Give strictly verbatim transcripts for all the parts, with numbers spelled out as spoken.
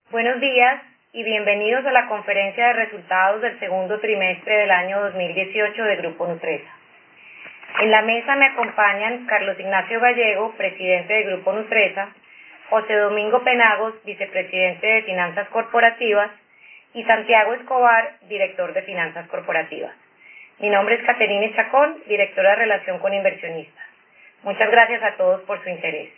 Buenos días y bienvenidos a la conferencia de resultados del segundo trimestre del año dos mil dieciocho de Grupo Nutresa. En la mesa me acompañan Carlos Ignacio Gallego, presidente de Grupo Nutresa, José Domingo Penagos, vicepresidente de Finanzas Corporativas, y Santiago Escobar, director de Finanzas Corporativas. Mi nombre es Caterine Chacón, directora de Relación con Inversionistas. Muchas gracias a todos por su interés.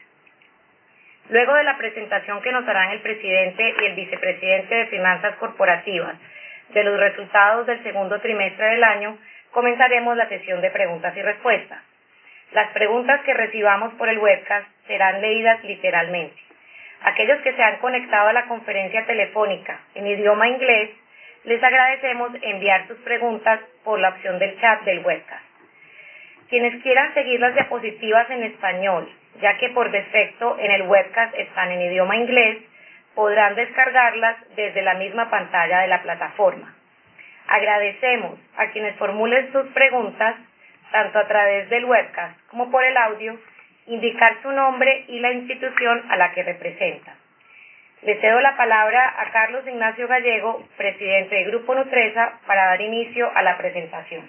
Luego de la presentación que nos harán el presidente y el vicepresidente de Finanzas Corporativas de los resultados del segundo trimestre del año, comenzaremos la sesión de preguntas y respuestas. Las preguntas que recibamos por el webcast serán leídas literalmente. Aquellos que se han conectado a la conferencia telefónica en idioma inglés, les agradecemos enviar sus preguntas por la opción del chat del webcast. Quienes quieran seguir las diapositivas en español, ya que por defecto en el webcast están en idioma inglés, podrán descargarlas desde la misma pantalla de la plataforma. Agradecemos a quienes formulen sus preguntas, tanto a través del webcast como por el audio, indicar su nombre y la institución a la que representan. Le cedo la palabra a Carlos Ignacio Gallego, presidente de Grupo Nutresa, para dar inicio a la presentación.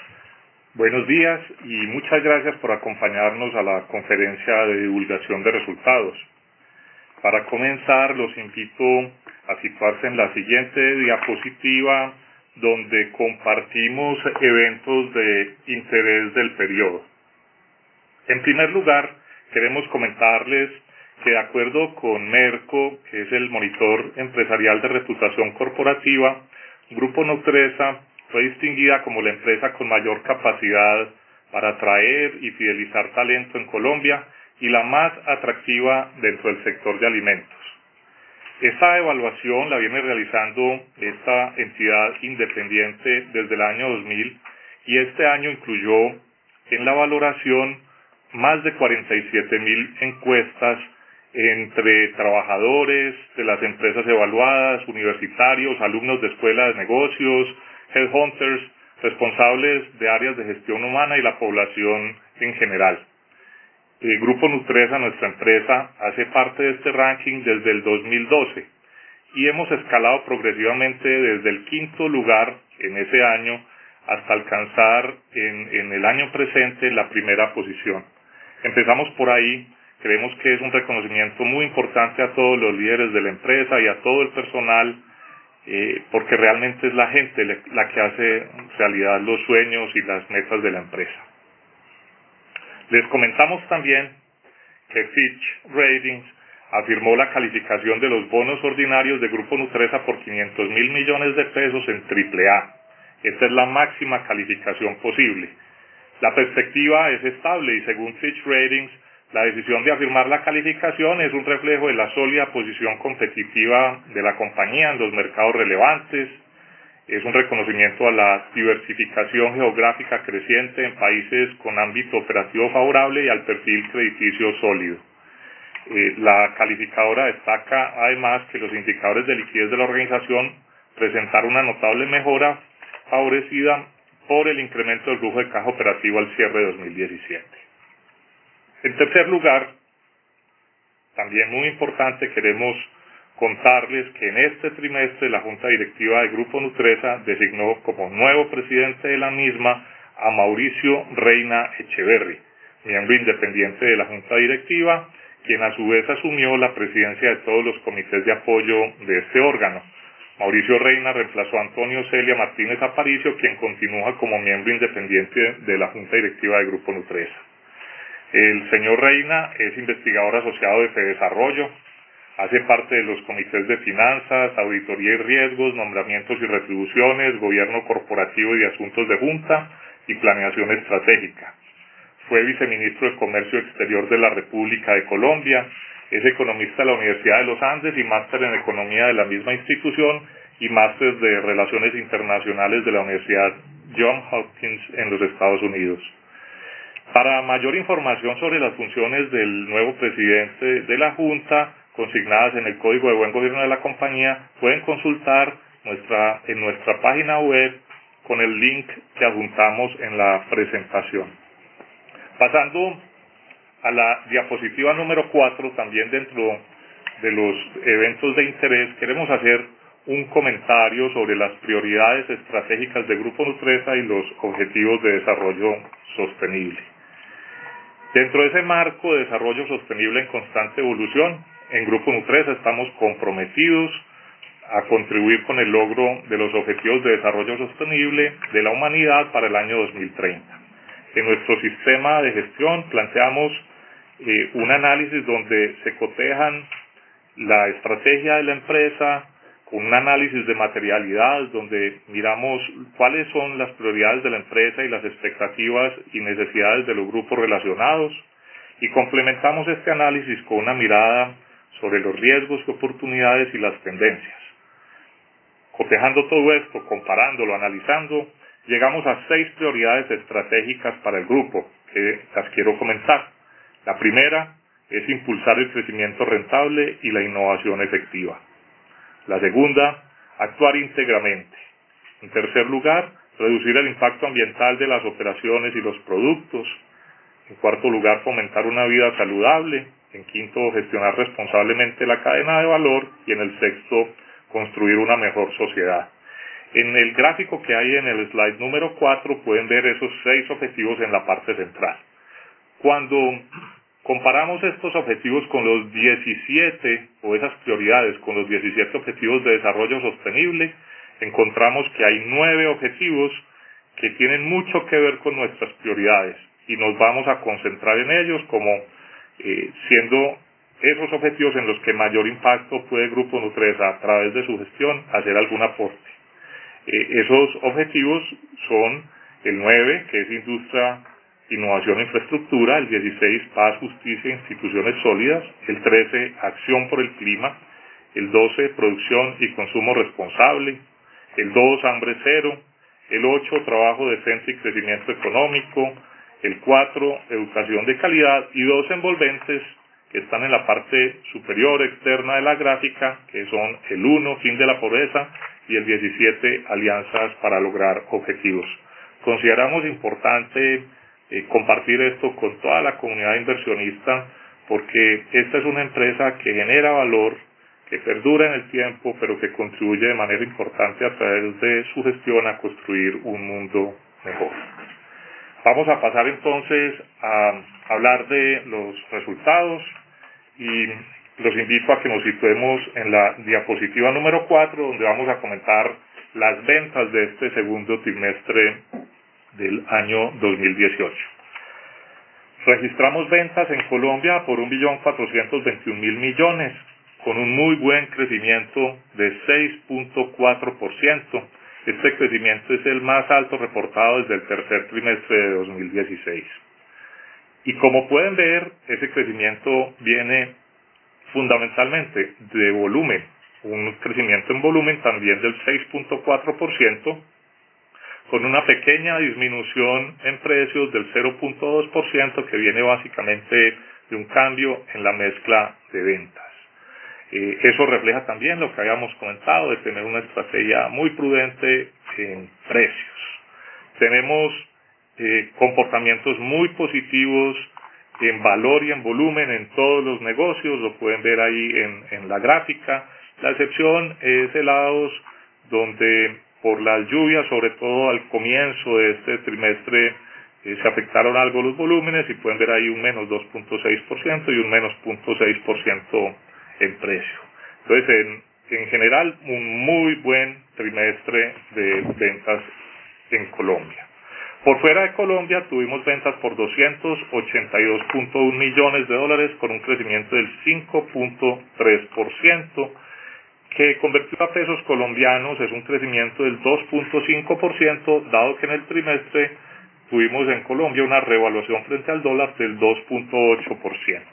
Buenos días y muchas gracias por acompañarnos a la conferencia de divulgación de resultados. Para comenzar, los invito a situarse en la siguiente diapositiva, donde compartimos eventos de interés del periodo. En primer lugar, queremos comentarles que de acuerdo con Merco, que es el monitor empresarial de reputación corporativa, Grupo Nutresa fue distinguida como la empresa con mayor capacidad para atraer y fidelizar talento en Colombia y la más atractiva dentro del sector de alimentos. Esta evaluación la viene realizando esta entidad independiente desde el año dos mil y este año incluyó en la valoración más de cuarenta y siete mil encuestas entre trabajadores de las empresas evaluadas, universitarios, alumnos de escuelas de negocios, headhunters, responsables de áreas de gestión humana y la población en general. El Grupo Nutresa, nuestra empresa, hace parte de este ranking desde el dos mil doce y hemos escalado progresivamente desde el quinto lugar en ese año hasta alcanzar en, en el año presente la primera posición. Empezamos por ahí, creemos que es un reconocimiento muy importante a todos los líderes de la empresa y a todo el personal, Eh, porque realmente es la gente la que hace realidad los sueños y las metas de la empresa. Les comentamos también que Fitch Ratings afirmó la calificación de los bonos ordinarios de Grupo Nutresa por quinientos mil millones de pesos en triple A. Esta es la máxima calificación posible. La perspectiva es estable y según Fitch Ratings, la decisión de afirmar la calificación es un reflejo de la sólida posición competitiva de la compañía en los mercados relevantes, es un reconocimiento a la diversificación geográfica creciente en países con ámbito operativo favorable y al perfil crediticio sólido. Eh, la calificadora destaca además que los indicadores de liquidez de la organización presentaron una notable mejora favorecida por el incremento del flujo de caja operativo al cierre de dos mil diecisiete. En tercer lugar, también muy importante, queremos contarles que en este trimestre la Junta Directiva del Grupo Nutresa designó como nuevo presidente de la misma a Mauricio Reina Echeverri, miembro independiente de la Junta Directiva, quien a su vez asumió la presidencia de todos los comités de apoyo de este órgano. Mauricio Reina reemplazó a Antonio Celia Martínez Aparicio, quien continúa como miembro independiente de la Junta Directiva del Grupo Nutresa. El señor Reina es investigador asociado de Fedesarrollo, hace parte de los comités de finanzas, auditoría y riesgos, nombramientos y retribuciones, gobierno corporativo y de asuntos de junta y planeación estratégica. Fue viceministro de Comercio Exterior de la República de Colombia, es economista de la Universidad de los Andes y máster en economía de la misma institución y máster de Relaciones Internacionales de la Universidad Johns Hopkins en los Estados Unidos. Para mayor información sobre las funciones del nuevo presidente de la Junta, consignadas en el Código de Buen Gobierno de la compañía, pueden consultar nuestra, en nuestra página web con el link que adjuntamos en la presentación. Pasando a la diapositiva número cuatro, también dentro de los eventos de interés, queremos hacer un comentario sobre las prioridades estratégicas del Grupo Nutresa y los objetivos de desarrollo sostenible. Dentro de ese marco de desarrollo sostenible en constante evolución, en Grupo Nutresa estamos comprometidos a contribuir con el logro de los objetivos de desarrollo sostenible de la humanidad para el año dos mil treinta. En nuestro sistema de gestión planteamos eh, un análisis donde se cotejan la estrategia de la empresa con un análisis de materialidad, donde miramos cuáles son las prioridades de la empresa y las expectativas y necesidades de los grupos relacionados, y complementamos este análisis con una mirada sobre los riesgos y oportunidades y las tendencias. Cotejando todo esto, comparándolo, analizando, llegamos a seis prioridades estratégicas para el grupo, que las quiero comentar. La primera es impulsar el crecimiento rentable y la innovación efectiva. La segunda, actuar íntegramente. En tercer lugar, reducir el impacto ambiental de las operaciones y los productos. En cuarto lugar, fomentar una vida saludable. En quinto, gestionar responsablemente la cadena de valor. Y en el sexto, construir una mejor sociedad. En el gráfico que hay en el slide número cuatro pueden ver esos seis objetivos en la parte central. Cuando comparamos estos objetivos con los diecisiete, o esas prioridades con los diecisiete objetivos de desarrollo sostenible, encontramos que hay nueve objetivos que tienen mucho que ver con nuestras prioridades y nos vamos a concentrar en ellos como eh, siendo esos objetivos en los que mayor impacto puede el Grupo Nutresa a través de su gestión hacer algún aporte. Eh, esos objetivos son el nueve, que es industria, innovación e infraestructura, el dieciséis, paz, justicia e instituciones sólidas, el trece, acción por el clima, el doce, producción y consumo responsable, el dos, hambre cero, el ocho, trabajo decente y crecimiento económico, el cuatro, educación de calidad, y dos envolventes que están en la parte superior externa de la gráfica, que son el uno, fin de la pobreza, y el diecisiete, alianzas para lograr objetivos. Consideramos importante eh, compartir esto con toda la comunidad inversionista, porque esta es una empresa que genera valor, que perdura en el tiempo, pero que contribuye de manera importante a través de su gestión a construir un mundo mejor. Vamos a pasar entonces a hablar de los resultados y los invito a que nos situemos en la diapositiva número cuatro, donde vamos a comentar las ventas de este segundo trimestre del año dos mil dieciocho. Registramos ventas en Colombia por un billón cuatrocientos veintiún mil millones, con un muy buen crecimiento de seis punto cuatro por ciento. Este crecimiento es el más alto reportado desde el tercer trimestre de dos mil dieciséis. Y como pueden ver, ese crecimiento viene fundamentalmente de volumen, un crecimiento en volumen también del seis punto cuatro por ciento, con una pequeña disminución en precios del cero punto dos por ciento que viene básicamente de un cambio en la mezcla de ventas. Eh, eso refleja también lo que habíamos comentado de tener una estrategia muy prudente en precios. Tenemos eh, comportamientos muy positivos en valor y en volumen en todos los negocios, lo pueden ver ahí en, en la gráfica. La excepción es helados, donde por las lluvias, sobre todo al comienzo de este trimestre, eh, se afectaron algo los volúmenes y pueden ver ahí un menos dos punto seis por ciento y un menos cero punto seis por ciento en precio. Entonces, en, en general, un muy buen trimestre de ventas en Colombia. Por fuera de Colombia tuvimos ventas por doscientos ochenta y dos punto uno millones de dólares con un crecimiento del cinco punto tres por ciento, que convertido a pesos colombianos es un crecimiento del dos punto cinco por ciento, dado que en el trimestre tuvimos en Colombia una revaluación frente al dólar del dos punto ocho por ciento.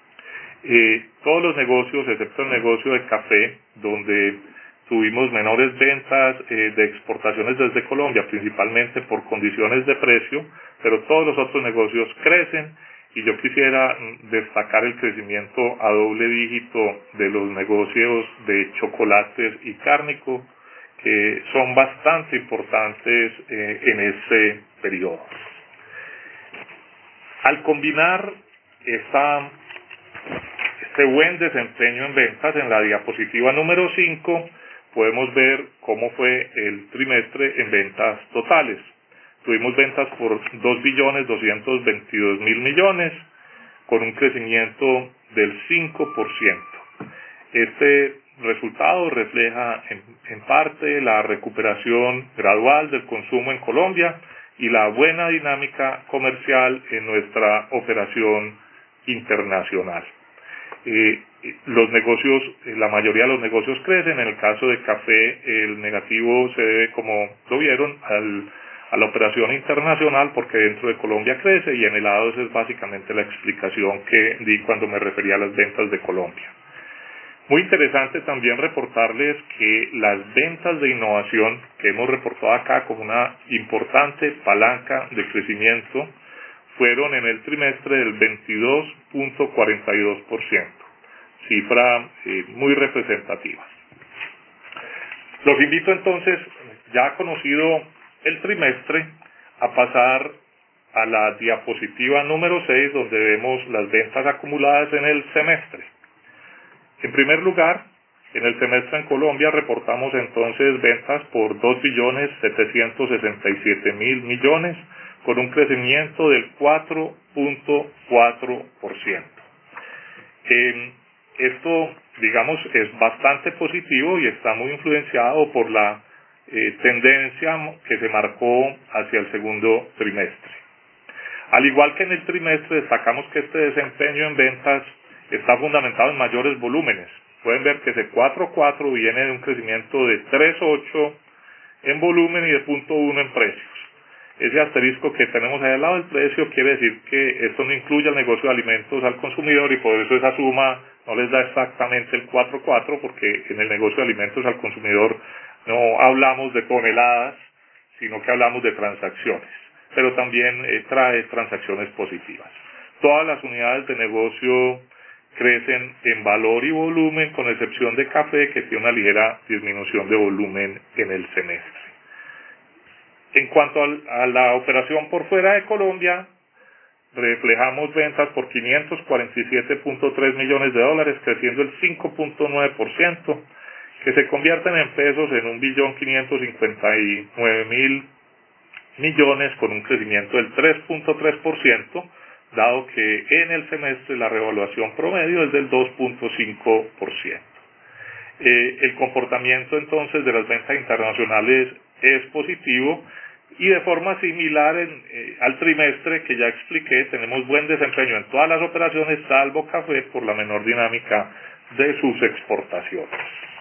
Eh, todos los negocios, excepto el negocio de café, donde tuvimos menores ventas eh, de exportaciones desde Colombia, principalmente por condiciones de precio, pero todos los otros negocios crecen, y yo quisiera destacar el crecimiento a doble dígito de los negocios de chocolates y cárnico, que son bastante importantes eh, en ese periodo. Al combinar esta este buen desempeño en ventas, en la diapositiva número cinco, podemos ver cómo fue el trimestre en ventas totales. Tuvimos ventas por dos billones doscientos veintidós mil millones, con un crecimiento del cinco por ciento. Este resultado refleja en, en parte la recuperación gradual del consumo en Colombia y la buena dinámica comercial en nuestra operación internacional. Eh, los negocios, la mayoría de los negocios crecen. En el caso de café, el negativo se debe, como lo vieron, al, a la operación internacional, porque dentro de Colombia crece, y en helados es básicamente la explicación que di cuando me refería a las ventas de Colombia. Muy interesante también reportarles que las ventas de innovación, que hemos reportado acá como una importante palanca de crecimiento, fueron en el trimestre del veintidós punto cuarenta y dos por ciento, cifra eh, muy representativa. Los invito entonces, ya conocido el trimestre, a pasar a la diapositiva número seis, donde vemos las ventas acumuladas en el semestre. En primer lugar, en el semestre en Colombia reportamos entonces ventas por dos billones setecientos sesenta y siete mil millones, con un crecimiento del cuatro punto cuatro por ciento. Eh, esto, digamos, es bastante positivo y está muy influenciado por la eh, tendencia que se marcó hacia el segundo trimestre. Al igual que en el trimestre, destacamos que este desempeño en ventas está fundamentado en mayores volúmenes. Pueden ver que ese cuatro punto cuatro viene de un crecimiento de tres punto ocho en volumen y de punto uno en precios. Ese asterisco que tenemos ahí al lado del precio quiere decir que esto no incluye el negocio de alimentos al consumidor, y por eso esa suma no les da exactamente el cuatro punto cuatro, porque en el negocio de alimentos al consumidor no hablamos de toneladas, sino que hablamos de transacciones, pero también eh, trae transacciones positivas. Todas las unidades de negocio crecen en valor y volumen, con excepción de café, que tiene una ligera disminución de volumen en el semestre. En cuanto a la operación por fuera de Colombia, reflejamos ventas por quinientos cuarenta y siete punto tres millones de dólares, creciendo el cinco punto nueve por ciento, que se convierten en pesos en un billón quinientos cincuenta y nueve mil millones, con un crecimiento del tres punto tres por ciento, dado que en el semestre la revaluación promedio es del dos punto cinco por ciento. Eh, el comportamiento entonces de las ventas internacionales es positivo, y de forma similar en, eh, al trimestre que ya expliqué, tenemos buen desempeño en todas las operaciones, salvo café, por la menor dinámica de sus exportaciones.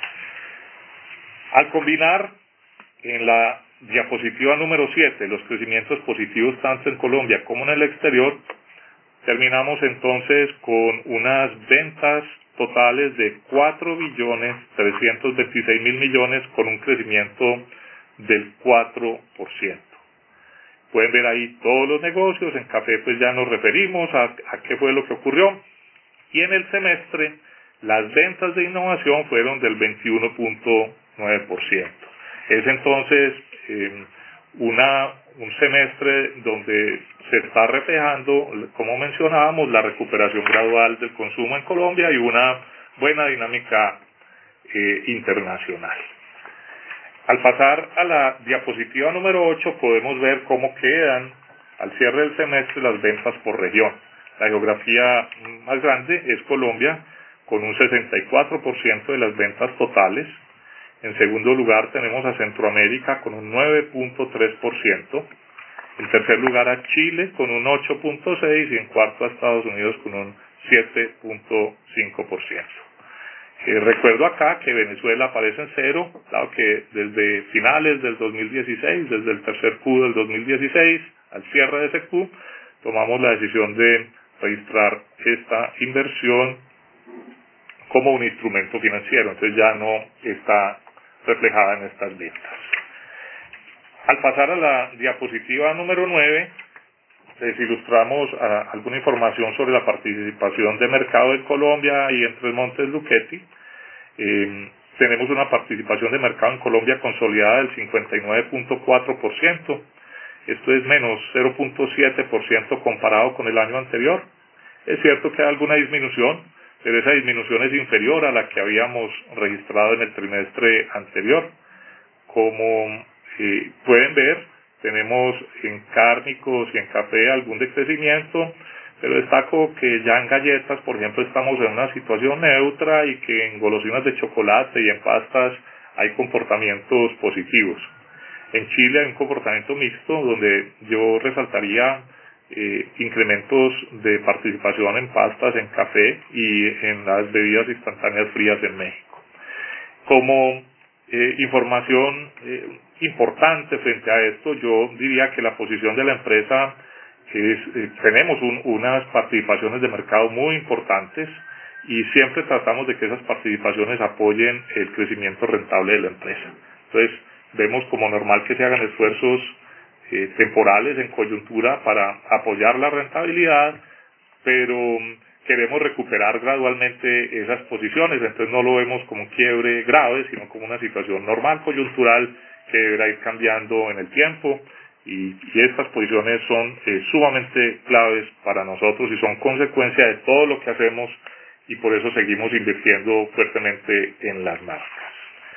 Al combinar en la diapositiva número siete los crecimientos positivos tanto en Colombia como en el exterior, terminamos entonces con unas ventas totales de cuatro billones trescientos veintiséis mil millones, con un crecimiento del cuatro por ciento. Pueden ver ahí todos los negocios. En café pues ya nos referimos a, a qué fue lo que ocurrió, y en el semestre las ventas de innovación fueron del veintiuno punto nueve por ciento. Es entonces eh, una, un semestre donde se está reflejando, como mencionábamos, la recuperación gradual del consumo en Colombia y una buena dinámica eh, internacional. Al pasar a la diapositiva número ocho, podemos ver cómo quedan al cierre del semestre las ventas por región. La geografía más grande es Colombia, con un sesenta y cuatro por ciento de las ventas totales. En segundo lugar tenemos a Centroamérica con un nueve punto tres por ciento. En tercer lugar a Chile con un ocho punto seis por ciento y en cuarto a Estados Unidos con un siete punto cinco por ciento. Eh, recuerdo acá que Venezuela aparece en cero, dado que desde finales del dos mil dieciséis, desde el tercer Q del dos mil dieciséis, al cierre de ese Q, tomamos la decisión de registrar esta inversión como un instrumento financiero, entonces ya no está reflejada en estas ventas. Al pasar a la diapositiva número nueve, les ilustramos a, alguna información sobre la participación de mercado en Colombia y en Tres Montes Luchetti. Eh, tenemos una participación de mercado en Colombia consolidada del cincuenta y nueve punto cuatro por ciento. Esto es menos cero punto siete por ciento comparado con el año anterior. Es cierto que hay alguna disminución, pero esa disminución es inferior a la que habíamos registrado en el trimestre anterior. Como eh, pueden ver, tenemos en cárnicos y en café algún decrecimiento, pero destaco que ya en galletas, por ejemplo, estamos en una situación neutra y que en golosinas de chocolate y en pastas hay comportamientos positivos. En Chile hay un comportamiento mixto donde yo resaltaría eh, incrementos de participación en pastas, en café y en las bebidas instantáneas frías en México. Como eh, información eh, importante frente a esto, yo diría que la posición de la empresa es, eh, tenemos un, unas participaciones de mercado muy importantes y siempre tratamos de que esas participaciones apoyen el crecimiento rentable de la empresa. Entonces, vemos como normal que se hagan esfuerzos eh, temporales en coyuntura para apoyar la rentabilidad, pero queremos recuperar gradualmente esas posiciones, entonces no lo vemos como un quiebre grave, sino como una situación normal, coyuntural, que deberá ir cambiando en el tiempo, y, y estas posiciones son eh, sumamente claves para nosotros y son consecuencia de todo lo que hacemos, y por eso seguimos invirtiendo fuertemente en las marcas.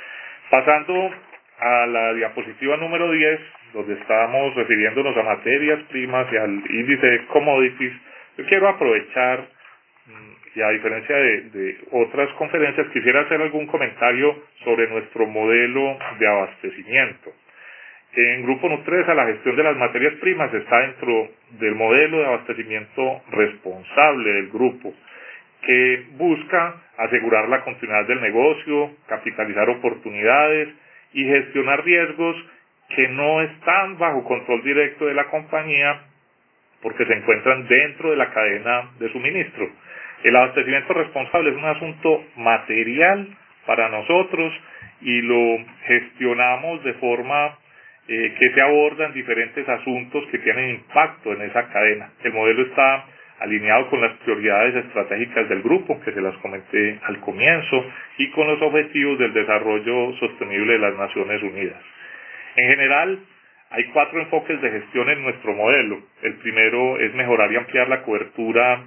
Pasando a la diapositiva número diez, donde estábamos refiriéndonos a materias primas y al índice de commodities, yo quiero aprovechar, y a diferencia de, de otras conferencias, quisiera hacer algún comentario sobre nuestro modelo de abastecimiento. En Grupo Nutresa, la gestión de las materias primas está dentro del modelo de abastecimiento responsable del grupo, que busca asegurar la continuidad del negocio, capitalizar oportunidades y gestionar riesgos que no están bajo control directo de la compañía porque se encuentran dentro de la cadena de suministro. El abastecimiento responsable es un asunto material para nosotros y lo gestionamos de forma eh, que se abordan diferentes asuntos que tienen impacto en esa cadena. El modelo está alineado con las prioridades estratégicas del grupo, que se las comenté al comienzo, y con los objetivos del desarrollo sostenible de las Naciones Unidas. En general, hay cuatro enfoques de gestión en nuestro modelo. El primero es mejorar y ampliar la cobertura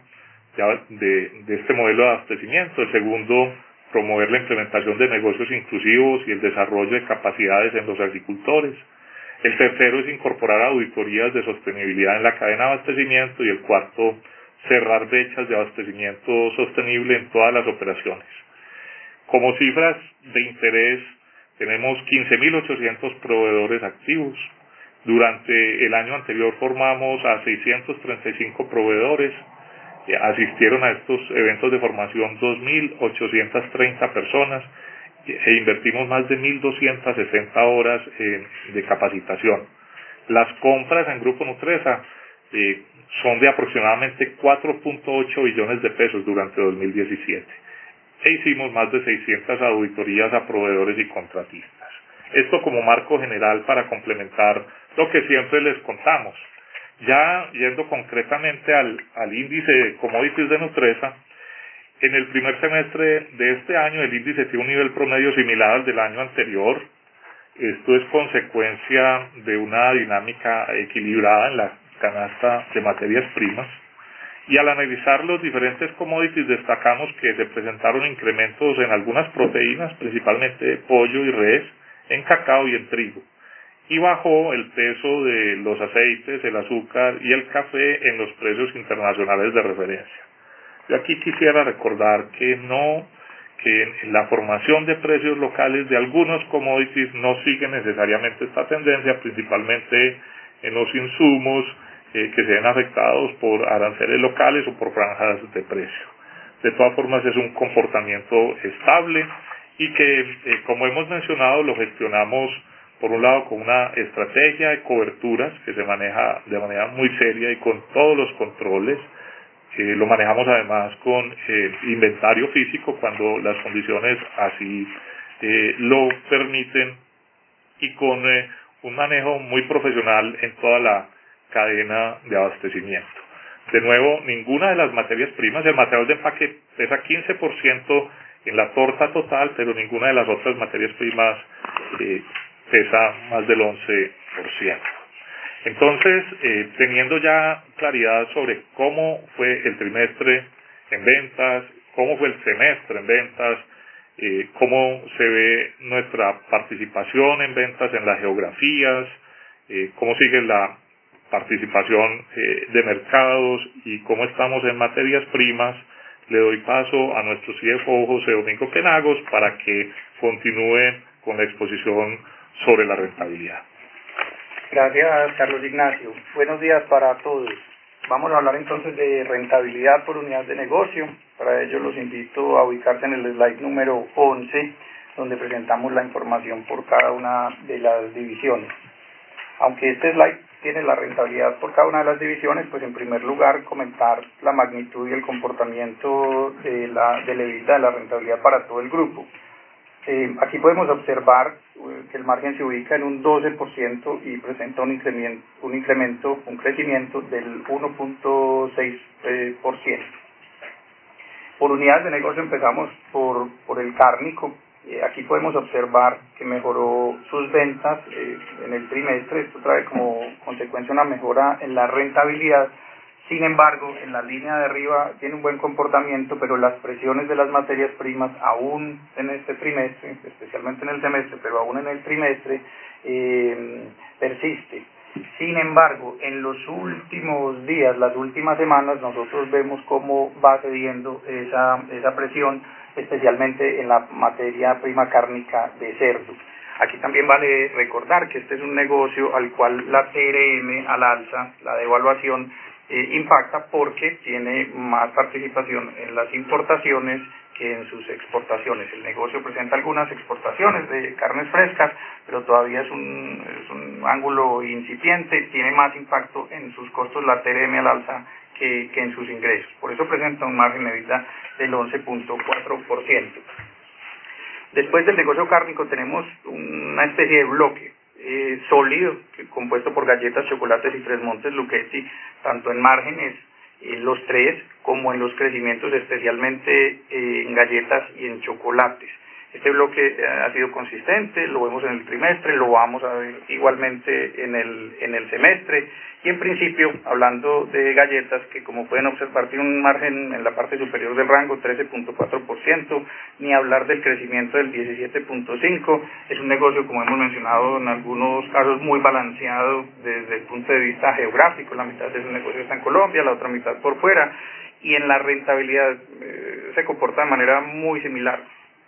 de, de este modelo de abastecimiento. El segundo, promover la implementación de negocios inclusivos y el desarrollo de capacidades en los agricultores. El tercero es incorporar auditorías de sostenibilidad en la cadena de abastecimiento. Y el cuarto, cerrar brechas de abastecimiento sostenible en todas las operaciones. Como cifras de interés, tenemos quince mil ochocientos proveedores activos. Durante el año anterior formamos a seiscientos treinta y cinco proveedores. Asistieron a estos eventos de formación dos mil ochocientas treinta personas e invertimos más de mil doscientas sesenta horas en, de capacitación. Las compras en Grupo Nutresa eh, son de aproximadamente cuatro punto ocho billones de pesos durante dos mil diecisiete. E hicimos más de seiscientas auditorías a proveedores y contratistas. Esto como marco general para complementar lo que siempre les contamos. Ya yendo concretamente al, al índice de commodities de Nutresa, en el primer semestre de este año el índice tiene un nivel promedio similar al del año anterior. Esto es consecuencia de una dinámica equilibrada en la canasta de materias primas. Y al analizar los diferentes commodities destacamos que se presentaron incrementos en algunas proteínas, principalmente pollo y res, en cacao y en trigo. Y bajó el peso de los aceites, el azúcar y el café en los precios internacionales de referencia. Yo aquí quisiera recordar que no, que en la formación de precios locales de algunos commodities no sigue necesariamente esta tendencia, principalmente en los insumos eh, que se ven afectados por aranceles locales o por franjas de precio. De todas formas es un comportamiento estable y que, eh, como hemos mencionado, lo gestionamos por un lado con una estrategia de coberturas que se maneja de manera muy seria y con todos los controles. Eh, lo manejamos además con eh, inventario físico cuando las condiciones así eh, lo permiten y con eh, un manejo muy profesional en toda la cadena de abastecimiento. De nuevo, ninguna de las materias primas, el material de empaque pesa quince por ciento en la torta total, pero ninguna de las otras materias primas eh, pesa más del once por ciento. Entonces, eh, teniendo ya claridad sobre cómo fue el trimestre en ventas, cómo fue el semestre en ventas, eh, cómo se ve nuestra participación en ventas en las geografías, eh, cómo sigue la participación eh, de mercados y cómo estamos en materias primas. Le doy paso a nuestro C F O, José Domingo Penagos, para que continúe con la exposición sobre la rentabilidad. Gracias, Carlos Ignacio. Buenos días para todos. Vamos a hablar entonces de rentabilidad por unidad de negocio. Para ello los invito a ubicarse en el slide número once, donde presentamos la información por cada una de las divisiones. Aunque este slide tiene la rentabilidad por cada una de las divisiones, pues en primer lugar comentar la magnitud y el comportamiento de la, de la EBITDA, de la rentabilidad para todo el grupo. Eh, aquí podemos observar eh, que el margen se ubica en un doce por ciento y presenta un incremento, un incremento, un crecimiento del uno punto seis por ciento. Por unidades de negocio empezamos por, por el cárnico. Eh, aquí podemos observar que mejoró sus ventas eh, en el trimestre. Esto trae como consecuencia una mejora en la rentabilidad. Sin embargo, en la línea de arriba tiene un buen comportamiento, pero las presiones de las materias primas, aún en este trimestre, especialmente en el semestre, pero aún en el trimestre, eh, persiste. Sin embargo, en los últimos días, las últimas semanas, nosotros vemos cómo va cediendo esa, esa presión, especialmente en la materia prima cárnica de cerdo. Aquí también vale recordar que este es un negocio al cual la T R M al alza, la devaluación, eh, impacta porque tiene más participación en las importaciones que en sus exportaciones. El negocio presenta algunas exportaciones de carnes frescas, pero todavía es un, es un ángulo incipiente, tiene más impacto en sus costos la T R M al alza que, que en sus ingresos. Por eso presenta un margen de EBITDA del once punto cuatro por ciento. Después del negocio cárnico tenemos una especie de bloque eh, sólido, que, compuesto por galletas, chocolates y Tres Montes Lucchetti, tanto en márgenes, eh, los tres, como en los crecimientos, especialmente eh, en galletas y en chocolates. Este bloque eh, ha sido consistente, lo vemos en el trimestre, lo vamos a ver igualmente en el, en el semestre. Y en principio, hablando de galletas, que como pueden observar tiene un margen en la parte superior del rango, trece punto cuatro por ciento, ni hablar del crecimiento del diecisiete punto cinco por ciento. Es un negocio, como hemos mencionado en algunos casos, muy balanceado desde el punto de vista geográfico. La mitad de su negocio está en Colombia, la otra mitad por fuera. Y en la rentabilidad eh, se comporta de manera muy similar.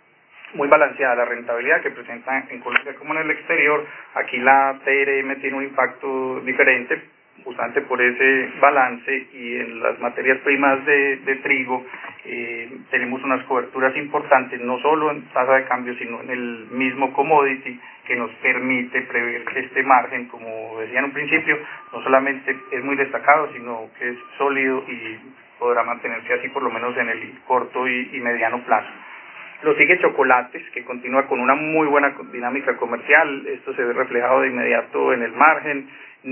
Muy balanceada la rentabilidad que presenta en Colombia como en el exterior. Aquí la T R M tiene un impacto diferente, justamente por ese balance, y en las materias primas de, de trigo eh, tenemos unas coberturas importantes, no solo en tasa de cambio, sino en el mismo commodity, que nos permite prever que este margen, como decía en un principio, no solamente es muy destacado, sino que es sólido y podrá mantenerse así por lo menos en el corto y, y mediano plazo. Lo sigue Chocolates, que continúa con una muy buena dinámica comercial. Esto se ve reflejado de inmediato en el margen.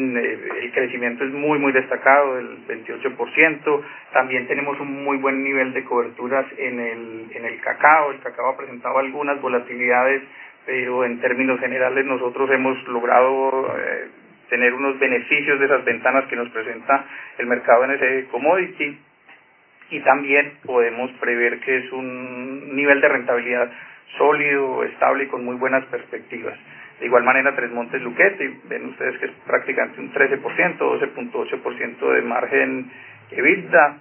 El crecimiento es muy muy destacado, del veintiocho por ciento. También tenemos un muy buen nivel de coberturas en el, en el cacao. El cacao ha presentado algunas volatilidades, pero en términos generales nosotros hemos logrado eh, tener unos beneficios de esas ventanas que nos presenta el mercado en ese commodity. Y también podemos prever que es un nivel de rentabilidad sólido, estable y con muy buenas perspectivas. De igual manera, Tres Montes Lucchetti, ven ustedes que es prácticamente un trece por ciento, doce punto ocho por ciento de margen EBITDA.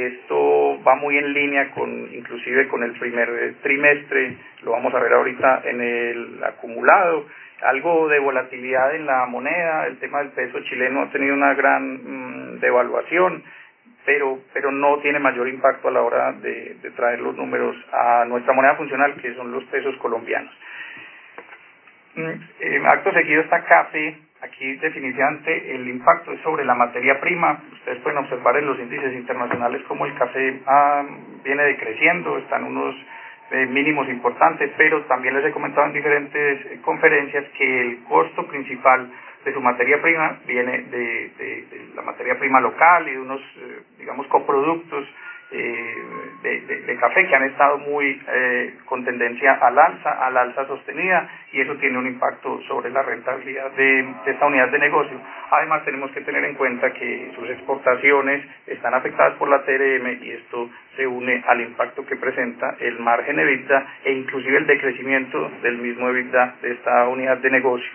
Esto va muy en línea con, inclusive con el primer trimestre, lo vamos a ver ahorita en el acumulado. Algo de volatilidad en la moneda, el tema del peso chileno ha tenido una gran mmm, devaluación, pero pero no tiene mayor impacto a la hora de, de traer los números a nuestra moneda funcional, que son los pesos colombianos. Eh, acto seguido está café. Aquí definitivamente el impacto es sobre la materia prima. Ustedes pueden observar en los índices internacionales cómo el café ah, viene decreciendo, están unos eh, mínimos importantes, pero también les he comentado en diferentes eh, conferencias que el costo principal de su materia prima viene de, de, de la materia prima local y de unos, eh, digamos, coproductos eh, de, de, de café que han estado muy eh, con tendencia al alza, al alza sostenida, y eso tiene un impacto sobre la rentabilidad de, de esta unidad de negocio. Además tenemos que tener en cuenta que sus exportaciones están afectadas por la T R M y esto se une al impacto que presenta el margen EBITDA e inclusive el decrecimiento del mismo EBITDA de esta unidad de negocio.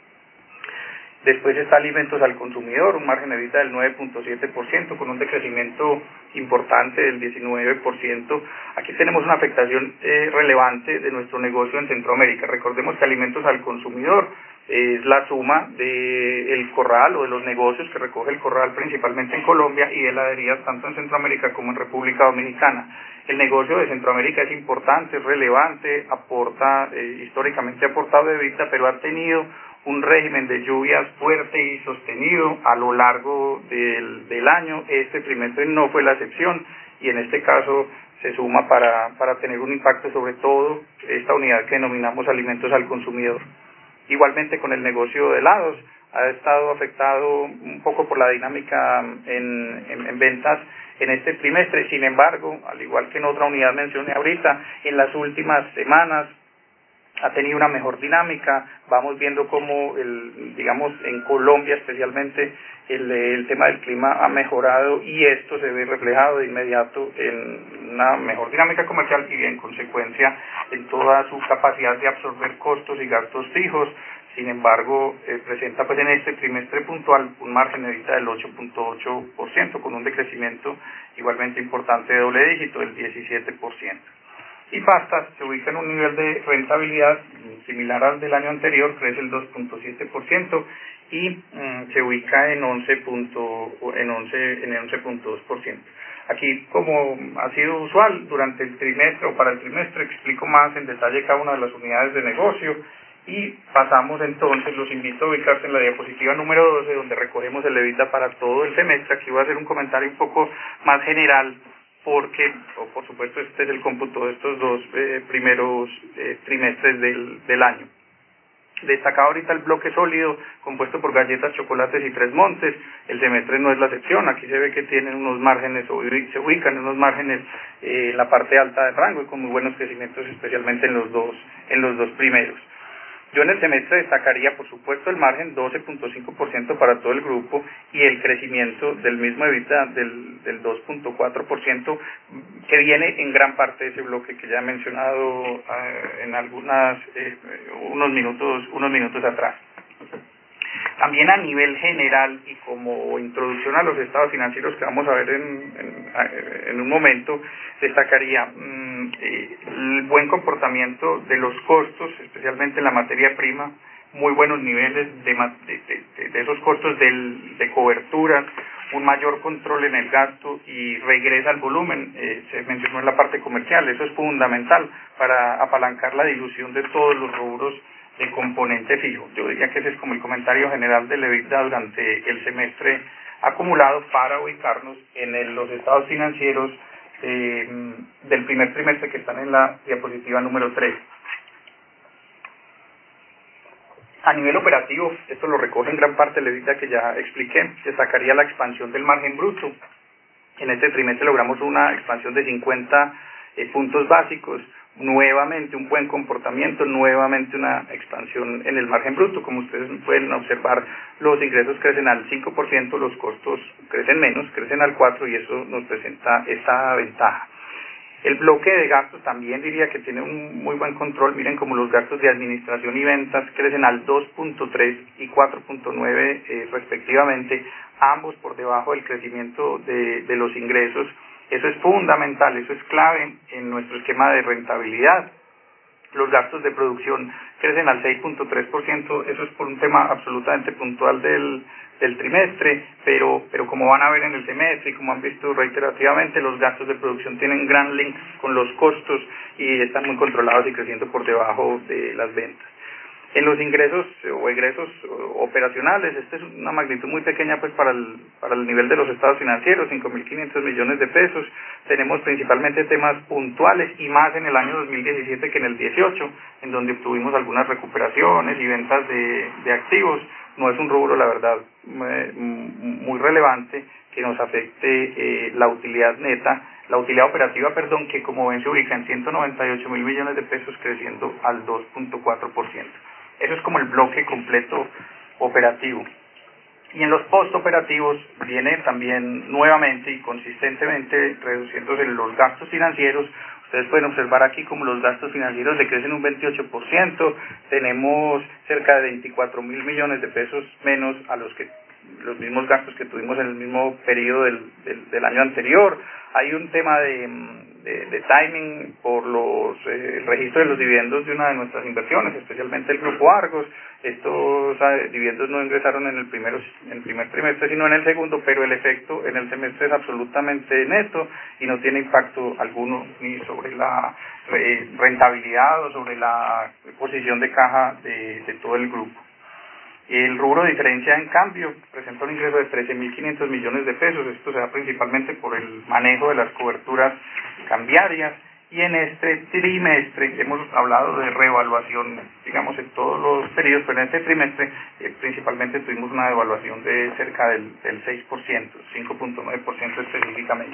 Después está alimentos al consumidor, un margen EBITDA del nueve punto siete por ciento con un decrecimiento importante del diecinueve por ciento. Aquí tenemos una afectación eh, relevante de nuestro negocio en Centroamérica. Recordemos que alimentos al consumidor es la suma del corral o de los negocios que recoge el corral principalmente en Colombia y de heladerías tanto en Centroamérica como en República Dominicana. El negocio de Centroamérica es importante, es relevante, aporta, eh, históricamente ha aportado EBITDA, pero ha tenido un régimen de lluvias fuerte y sostenido a lo largo del, del año. Este trimestre no fue la excepción y en este caso se suma para, para tener un impacto sobre todo esta unidad que denominamos alimentos al consumidor. Igualmente con el negocio de helados, ha estado afectado un poco por la dinámica en, en, en ventas en este trimestre. Sin embargo, al igual que en otra unidad mencioné ahorita, en las últimas semanas ha tenido una mejor dinámica. Vamos viendo cómo, el, digamos, en Colombia especialmente, el, el tema del clima ha mejorado y esto se ve reflejado de inmediato en una mejor dinámica comercial y en consecuencia en toda su capacidad de absorber costos y gastos fijos. Sin embargo, eh, presenta pues en este trimestre puntual un margen de EBITDA del ocho punto ocho por ciento con un decrecimiento igualmente importante de doble dígito del diecisiete por ciento. Y pastas se ubica en un nivel de rentabilidad similar al del año anterior, crece el dos punto siete por ciento y mm, se ubica en once punto dos por ciento. Aquí, como ha sido usual durante el trimestre o para el trimestre, explico más en detalle cada una de las unidades de negocio y pasamos entonces, los invito a ubicarse en la diapositiva número doce donde recogemos el EBITDA para todo el semestre. Aquí voy a hacer un comentario un poco más general porque, o por supuesto, este es el cómputo de estos dos eh, primeros eh, trimestres del, del año. Destacado ahorita el bloque sólido, compuesto por galletas, chocolates y Tres Montes. El semestre no es la excepción, aquí se ve que tienen unos márgenes, o se ubican en unos márgenes eh, en la parte alta del rango y con muy buenos crecimientos, especialmente en los dos, en los dos primeros. Yo en el semestre destacaría, por supuesto, el margen doce punto cinco por ciento para todo el grupo y el crecimiento del mismo EBITDA del, del dos punto cuatro por ciento, que viene en gran parte de ese bloque que ya he mencionado eh, en algunas eh, unos minutos unos minutos atrás. También a nivel general y como introducción a los estados financieros que vamos a ver en, en, en un momento, destacaría mmm, eh, el buen comportamiento de los costos, especialmente en la materia prima, muy buenos niveles de, de, de, de esos costos del, de cobertura, un mayor control en el gasto y regresa al volumen, eh, se mencionó en la parte comercial, eso es fundamental para apalancar la dilución de todos los rubros de componente fijo. Yo diría que ese es como el comentario general del EBITDA durante el semestre acumulado para ubicarnos en el, los estados financieros eh, del primer trimestre que están en la diapositiva número tres. A nivel operativo, esto lo recoge en gran parte el EBITDA que ya expliqué, destacaría la expansión del margen bruto. En este trimestre logramos una expansión de cincuenta eh, puntos básicos, nuevamente un buen comportamiento, nuevamente una expansión en el margen bruto. Como ustedes pueden observar, los ingresos crecen al cinco por ciento, los costos crecen menos, crecen al cuatro por ciento y eso nos presenta esa ventaja. El bloque de gastos también diría que tiene un muy buen control. Miren como los gastos de administración y ventas crecen al dos punto tres y cuatro punto nueve eh, respectivamente, ambos por debajo del crecimiento de, de los ingresos. Eso es fundamental, eso es clave en nuestro esquema de rentabilidad. Los gastos de producción crecen al seis punto tres por ciento, eso es por un tema absolutamente puntual del, del trimestre, pero, pero como van a ver en el semestre y como han visto reiterativamente, los gastos de producción tienen gran link con los costos y están muy controlados y creciendo por debajo de las ventas. En los ingresos o egresos operacionales, esta es una magnitud muy pequeña pues para el, para el nivel de los estados financieros, cinco mil quinientos millones de pesos. Tenemos principalmente temas puntuales y más en el año dos mil diecisiete que en el dieciocho, en donde obtuvimos algunas recuperaciones y ventas de, de activos. No es un rubro, la verdad, muy relevante que nos afecte eh, la utilidad neta, la utilidad operativa, perdón, que como ven se ubica en ciento noventa y ocho mil millones de pesos, creciendo al dos punto cuatro por ciento. Eso es como el bloque completo operativo. Y en los postoperativos viene también nuevamente y consistentemente reduciéndose los gastos financieros. Ustedes pueden observar aquí como los gastos financieros decrecen un veintiocho por ciento, tenemos cerca de veinticuatro mil millones de pesos menos a los que los mismos gastos que tuvimos en el mismo periodo del, del, del año anterior. Hay un tema de, de, de timing por los eh, el registro de los dividendos de una de nuestras inversiones, especialmente el Grupo Argos. Estos eh, dividendos no ingresaron en el, primero, en el primer trimestre, sino en el segundo, pero el efecto en el semestre es absolutamente neto y no tiene impacto alguno ni sobre la eh, rentabilidad o sobre la posición de caja de, de todo el grupo. El rubro de diferencia, en cambio, presenta un ingreso de trece mil quinientos millones de pesos. Esto se da principalmente por el manejo de las coberturas cambiarias. Y en este trimestre hemos hablado de reevaluación, digamos, en todos los periodos, pero en este trimestre eh, principalmente tuvimos una devaluación de cerca del, del seis por ciento, cinco punto nueve por ciento específicamente.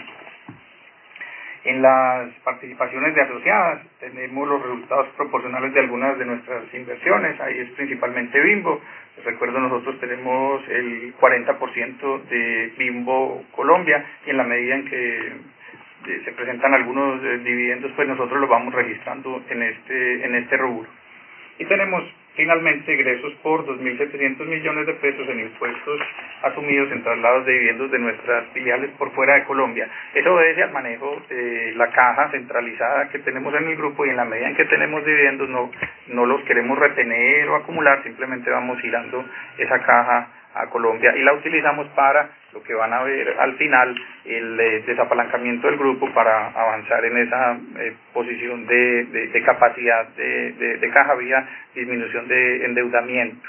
En las participaciones de asociadas tenemos los resultados proporcionales de algunas de nuestras inversiones. Ahí es principalmente Bimbo. Les recuerdo, nosotros tenemos el cuarenta por ciento de Bimbo Colombia, y en la medida en que se presentan algunos dividendos, pues nosotros los vamos registrando en este en este rubro. Y tenemos finalmente egresos por dos mil setecientos millones de pesos en impuestos asumidos en traslados de dividendos de nuestras filiales por fuera de Colombia. Eso obedece al manejo de la caja centralizada que tenemos en el grupo, y en la medida en que tenemos dividendos no, no los queremos retener o acumular, simplemente vamos girando esa caja a Colombia y la utilizamos para lo que van a ver al final, el eh, desapalancamiento del grupo para avanzar en esa eh, posición de, de, de capacidad de, de, de caja vía disminución de endeudamiento.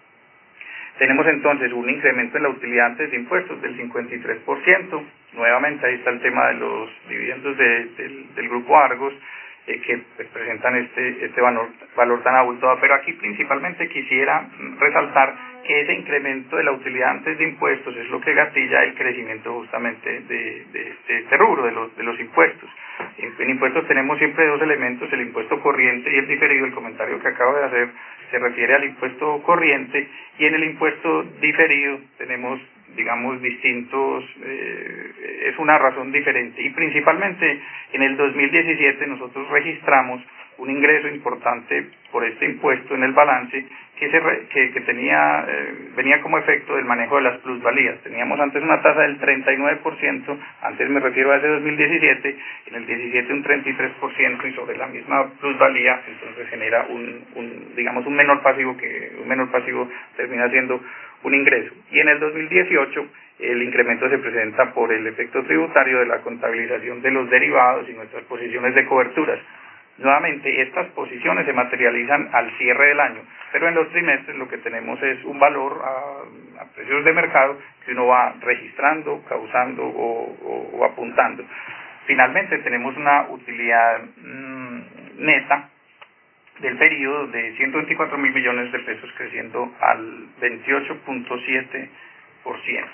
Tenemos entonces un incremento en la utilidad antes de impuestos del cincuenta y tres por ciento. Nuevamente ahí está el tema de los dividendos de, del, del Grupo Argos, eh, que pues, presentan este, este valor, valor tan abultado. Pero aquí principalmente quisiera resaltar que ese incremento de la utilidad antes de impuestos es lo que gatilla el crecimiento justamente de, de, de este rubro, de los, de los impuestos. En, en impuestos tenemos siempre dos elementos, el impuesto corriente y el diferido. El comentario que acabo de hacer se refiere al impuesto corriente, y en el impuesto diferido tenemos, digamos, distintos, eh, es una razón diferente. Y principalmente en el dos mil diecisiete nosotros registramos un ingreso importante por este impuesto en el balance que, se re, que, que tenía eh, venía como efecto del manejo de las plusvalías. Teníamos antes una tasa del treinta y nueve por ciento, antes me refiero a ese dos mil diecisiete, en el diecisiete un treinta y tres por ciento, y sobre la misma plusvalía entonces genera un, un digamos un menor pasivo, que un menor pasivo termina siendo un ingreso. Y en el dos mil dieciocho el incremento se presenta por el efecto tributario de la contabilización de los derivados y nuestras posiciones de coberturas. Nuevamente, estas posiciones se materializan al cierre del año, pero en los trimestres lo que tenemos es un valor a, a precios de mercado que uno va registrando, causando o, o, o apuntando. Finalmente, tenemos una utilidad mmm, neta del periodo de ciento veinticuatro mil millones de pesos, creciendo al veintiocho punto siete por ciento.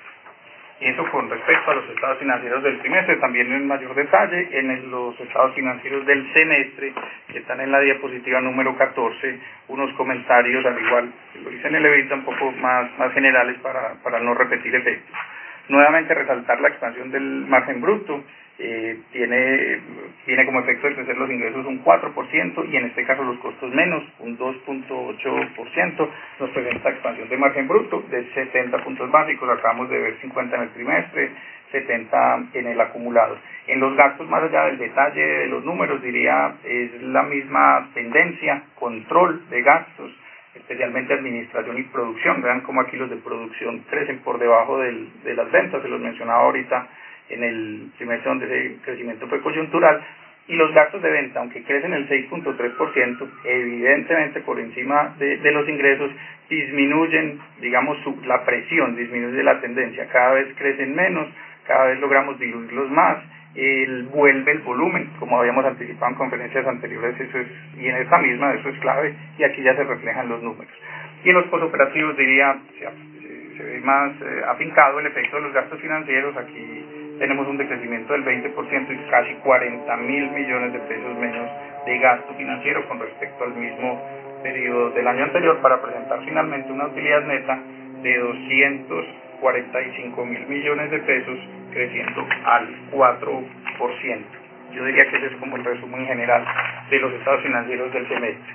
Y eso con respecto a los estados financieros del trimestre. También en mayor detalle en el, los estados financieros del semestre, que están en la diapositiva número catorce, unos comentarios, al igual que lo hice en el evento, un poco más, más generales para, para no repetir efectos. Nuevamente resaltar la expansión del margen bruto. Eh, tiene, tiene como efecto de crecer los ingresos un cuatro por ciento, y en este caso los costos menos, un dos punto ocho por ciento. Nos presenta expansión de margen bruto de setenta puntos básicos, acabamos de ver cincuenta en el trimestre, setenta en el acumulado. En los gastos, más allá del detalle de los números, diría, es la misma tendencia, control de gastos, especialmente administración y producción. Vean cómo aquí los de producción crecen por debajo del, de las ventas, se los mencionaba ahorita en el trimestre donde ese crecimiento fue coyuntural, y los gastos de venta, aunque crecen el seis punto tres por ciento, evidentemente por encima de, de los ingresos, disminuyen, digamos, su, la presión, disminuye la tendencia, cada vez crecen menos, cada vez logramos diluirlos más, el, vuelve el volumen, como habíamos anticipado en conferencias anteriores, eso es, y en esta misma, eso es clave, y aquí ya se reflejan los números. Y en los posoperativos diría, se, se ve más eh, afincado el efecto de los gastos financieros. Aquí tenemos un decrecimiento del veinte por ciento y casi cuarenta mil millones de pesos menos de gasto financiero con respecto al mismo periodo del año anterior, para presentar finalmente una utilidad neta de doscientos cuarenta y cinco mil millones de pesos, creciendo al cuatro por ciento. Yo diría que ese es como el resumen general de los estados financieros del semestre.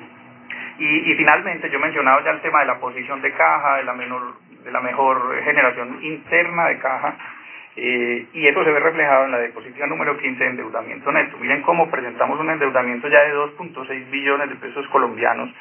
Y, y finalmente, yo mencionaba ya el tema de la posición de caja, de la, menor, de la mejor generación interna de caja, eh, y eso se ve reflejado en la diapositiva número quince de endeudamiento neto. Miren cómo presentamos un endeudamiento ya de dos punto seis billones de pesos colombianos,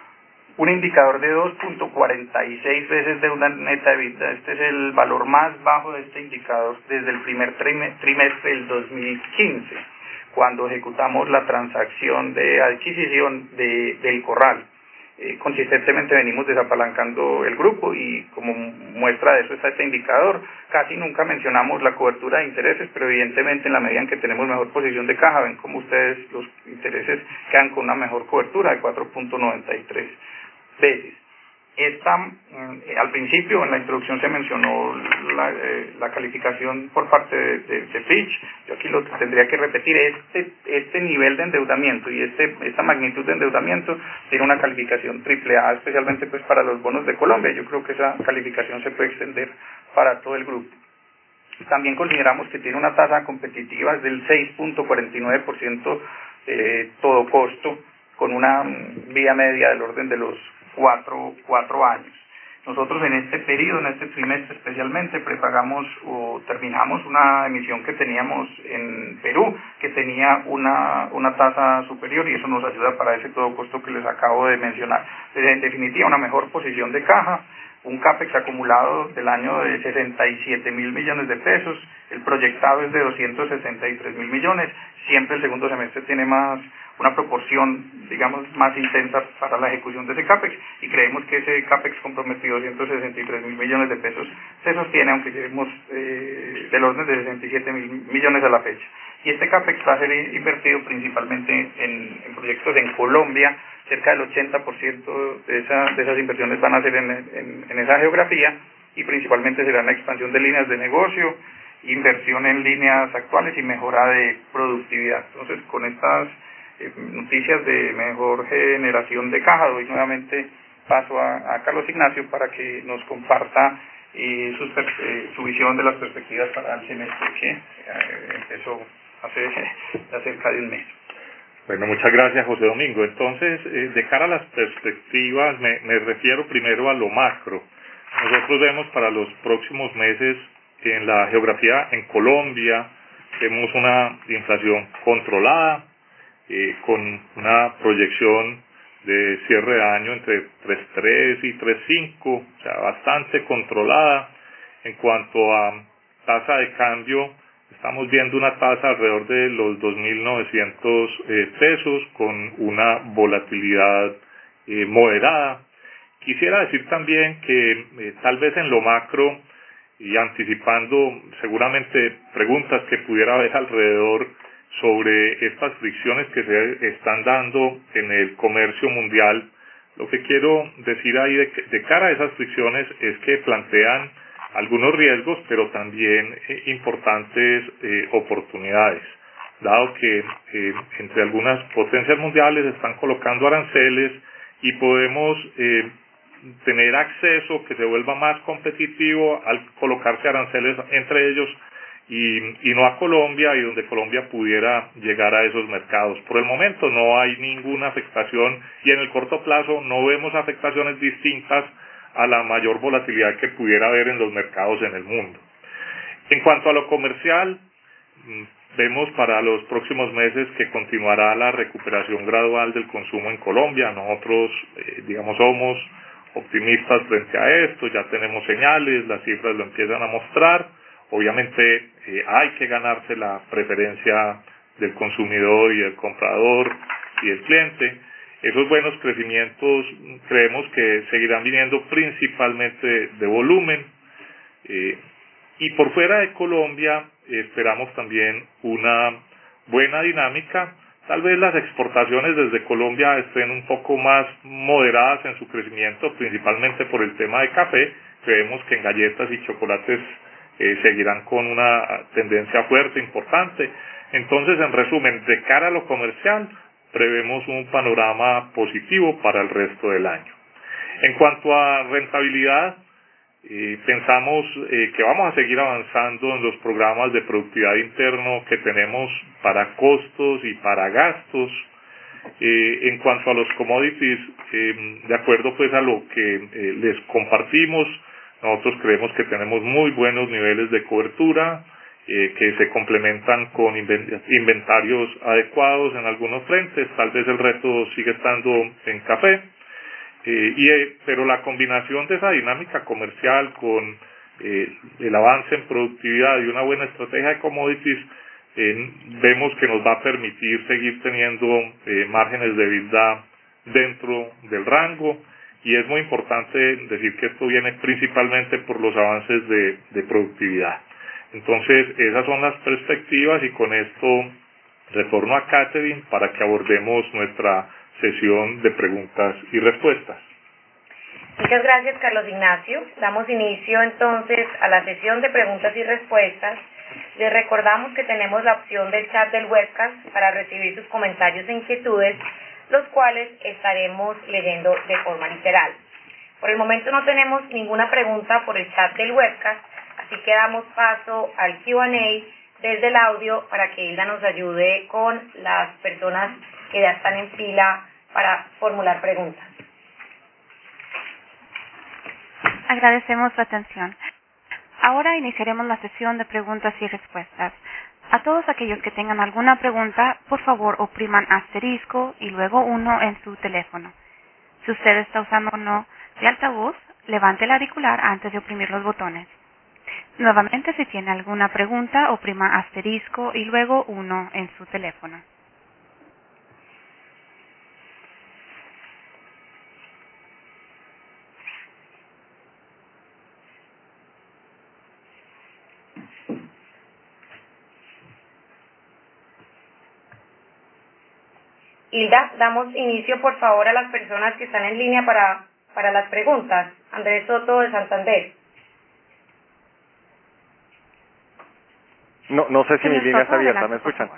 un indicador de dos punto cuarenta y seis veces deuda neta EBITDA. Este es el valor más bajo de este indicador desde el primer trimestre del dos mil quince, cuando ejecutamos la transacción de adquisición de, del Corral. Eh, consistentemente venimos desapalancando el grupo y como muestra de eso está este indicador. Casi nunca mencionamos la cobertura de intereses, pero evidentemente en la medida en que tenemos mejor posición de caja, ven como ustedes los intereses quedan con una mejor cobertura de cuatro punto noventa y tres veces. Esta, eh, al principio, en la introducción se mencionó la, eh, la calificación por parte de, de, de Fitch. Yo aquí lo tendría que repetir. Este, este nivel de endeudamiento y este, esta magnitud de endeudamiento tiene una calificación triple A, especialmente pues para los bonos de Colombia. Yo creo que esa calificación se puede extender para todo el grupo. También consideramos que tiene una tasa competitiva del seis punto cuarenta y nueve por ciento eh, todo costo, con una vía media del orden de los cuatro, cuatro años. Nosotros en este periodo, en este trimestre especialmente, prepagamos o terminamos una emisión que teníamos en Perú, que tenía una, una tasa superior, y eso nos ayuda para ese todo costo que les acabo de mencionar. En definitiva, una mejor posición de caja, un CAPEX acumulado del año de sesenta y siete mil millones de pesos, el proyectado es de doscientos sesenta y tres mil millones, siempre el segundo semestre tiene más una proporción, digamos, más intensa para la ejecución de ese CAPEX, y creemos que ese CAPEX comprometido de doscientos sesenta y tres mil millones de pesos se sostiene, aunque lleguemos eh, del orden de sesenta y siete mil millones a la fecha. Y este CAPEX va a ser invertido principalmente en, en proyectos en Colombia. Cerca del ochenta por ciento de, esa, de esas inversiones van a ser en, en, en esa geografía, y principalmente será la expansión de líneas de negocio, inversión en líneas actuales y mejora de productividad. Entonces, con estas eh, noticias de mejor generación de caja, doy nuevamente paso a, a Carlos Ignacio para que nos comparta eh, sus, eh, su visión de las perspectivas para el semestre que eh, empezó hace ya cerca de un mes. Bueno, muchas gracias, José Domingo. Entonces, eh, de cara a las perspectivas, me, me refiero primero a lo macro. Nosotros vemos para los próximos meses en la geografía en Colombia, vemos una inflación controlada, eh, con una proyección de cierre de año entre tres punto tres y tres punto cinco, o sea, bastante controlada. En cuanto a tasa de cambio, estamos viendo una tasa alrededor de los dos mil novecientos eh, pesos, con una volatilidad eh, moderada. Quisiera decir también que eh, tal vez en lo macro, y anticipando seguramente preguntas que pudiera haber alrededor sobre estas fricciones que se están dando en el comercio mundial, lo que quiero decir ahí de, de cara a esas fricciones es que plantean algunos riesgos, pero también eh, importantes eh, oportunidades, dado que eh, entre algunas potencias mundiales están colocando aranceles y podemos eh, tener acceso que se vuelva más competitivo al colocarse aranceles entre ellos y, y no a Colombia, y donde Colombia pudiera llegar a esos mercados. Por el momento no hay ninguna afectación, y en el corto plazo no vemos afectaciones distintas a la mayor volatilidad que pudiera haber en los mercados en el mundo. En cuanto a lo comercial, vemos para los próximos meses que continuará la recuperación gradual del consumo en Colombia. Nosotros, eh, digamos, somos optimistas frente a esto, ya tenemos señales, las cifras lo empiezan a mostrar. Obviamente eh, hay que ganarse la preferencia del consumidor y del comprador y del cliente. Esos buenos crecimientos creemos que seguirán viniendo principalmente de, de volumen, eh, y por fuera de Colombia eh, esperamos también una buena dinámica. Tal vez las exportaciones desde Colombia estén un poco más moderadas en su crecimiento, principalmente por el tema de café. Creemos que en galletas y chocolates eh, seguirán con una tendencia fuerte, importante. Entonces, en resumen, de cara a lo comercial, prevemos un panorama positivo para el resto del año. En cuanto a rentabilidad, eh, pensamos eh, que vamos a seguir avanzando en los programas de productividad interno que tenemos para costos y para gastos. Eh, en cuanto a los commodities, eh, de acuerdo pues a lo que eh, les compartimos, nosotros creemos que tenemos muy buenos niveles de cobertura, eh, que se complementan con inventarios adecuados en algunos frentes. Tal vez el reto sigue estando en café, eh, y, eh, pero la combinación de esa dinámica comercial con eh, el avance en productividad y una buena estrategia de commodities, Eh, vemos que nos va a permitir seguir teniendo eh, márgenes de EBITDA dentro del rango, y es muy importante decir que esto viene principalmente por los avances de, de productividad. Entonces, esas son las perspectivas, y con esto retorno a Catherine para que abordemos nuestra sesión de preguntas y respuestas. Muchas gracias, Carlos Ignacio. Damos inicio entonces a la sesión de preguntas y respuestas. Les recordamos que tenemos la opción del chat del webcast para recibir sus comentarios e inquietudes, los cuales estaremos leyendo de forma literal. Por el momento no tenemos ninguna pregunta por el chat del webcast, así que damos paso al Q and A desde el audio para que Hilda nos ayude con las personas que ya están en fila para formular preguntas. Agradecemos su atención. Ahora iniciaremos la sesión de preguntas y respuestas. A todos aquellos que tengan alguna pregunta, por favor opriman asterisco y luego uno en su teléfono. Si usted está usando uno de altavoz, levante el auricular antes de oprimir los botones. Nuevamente, si tiene alguna pregunta, oprima asterisco y luego uno en su teléfono. Hilda, damos inicio por favor a las personas que están en línea para, para las preguntas. Andrés Soto de Santander. No, no sé si Señor mi línea Soto, está abierta, adelante, ¿me escuchan?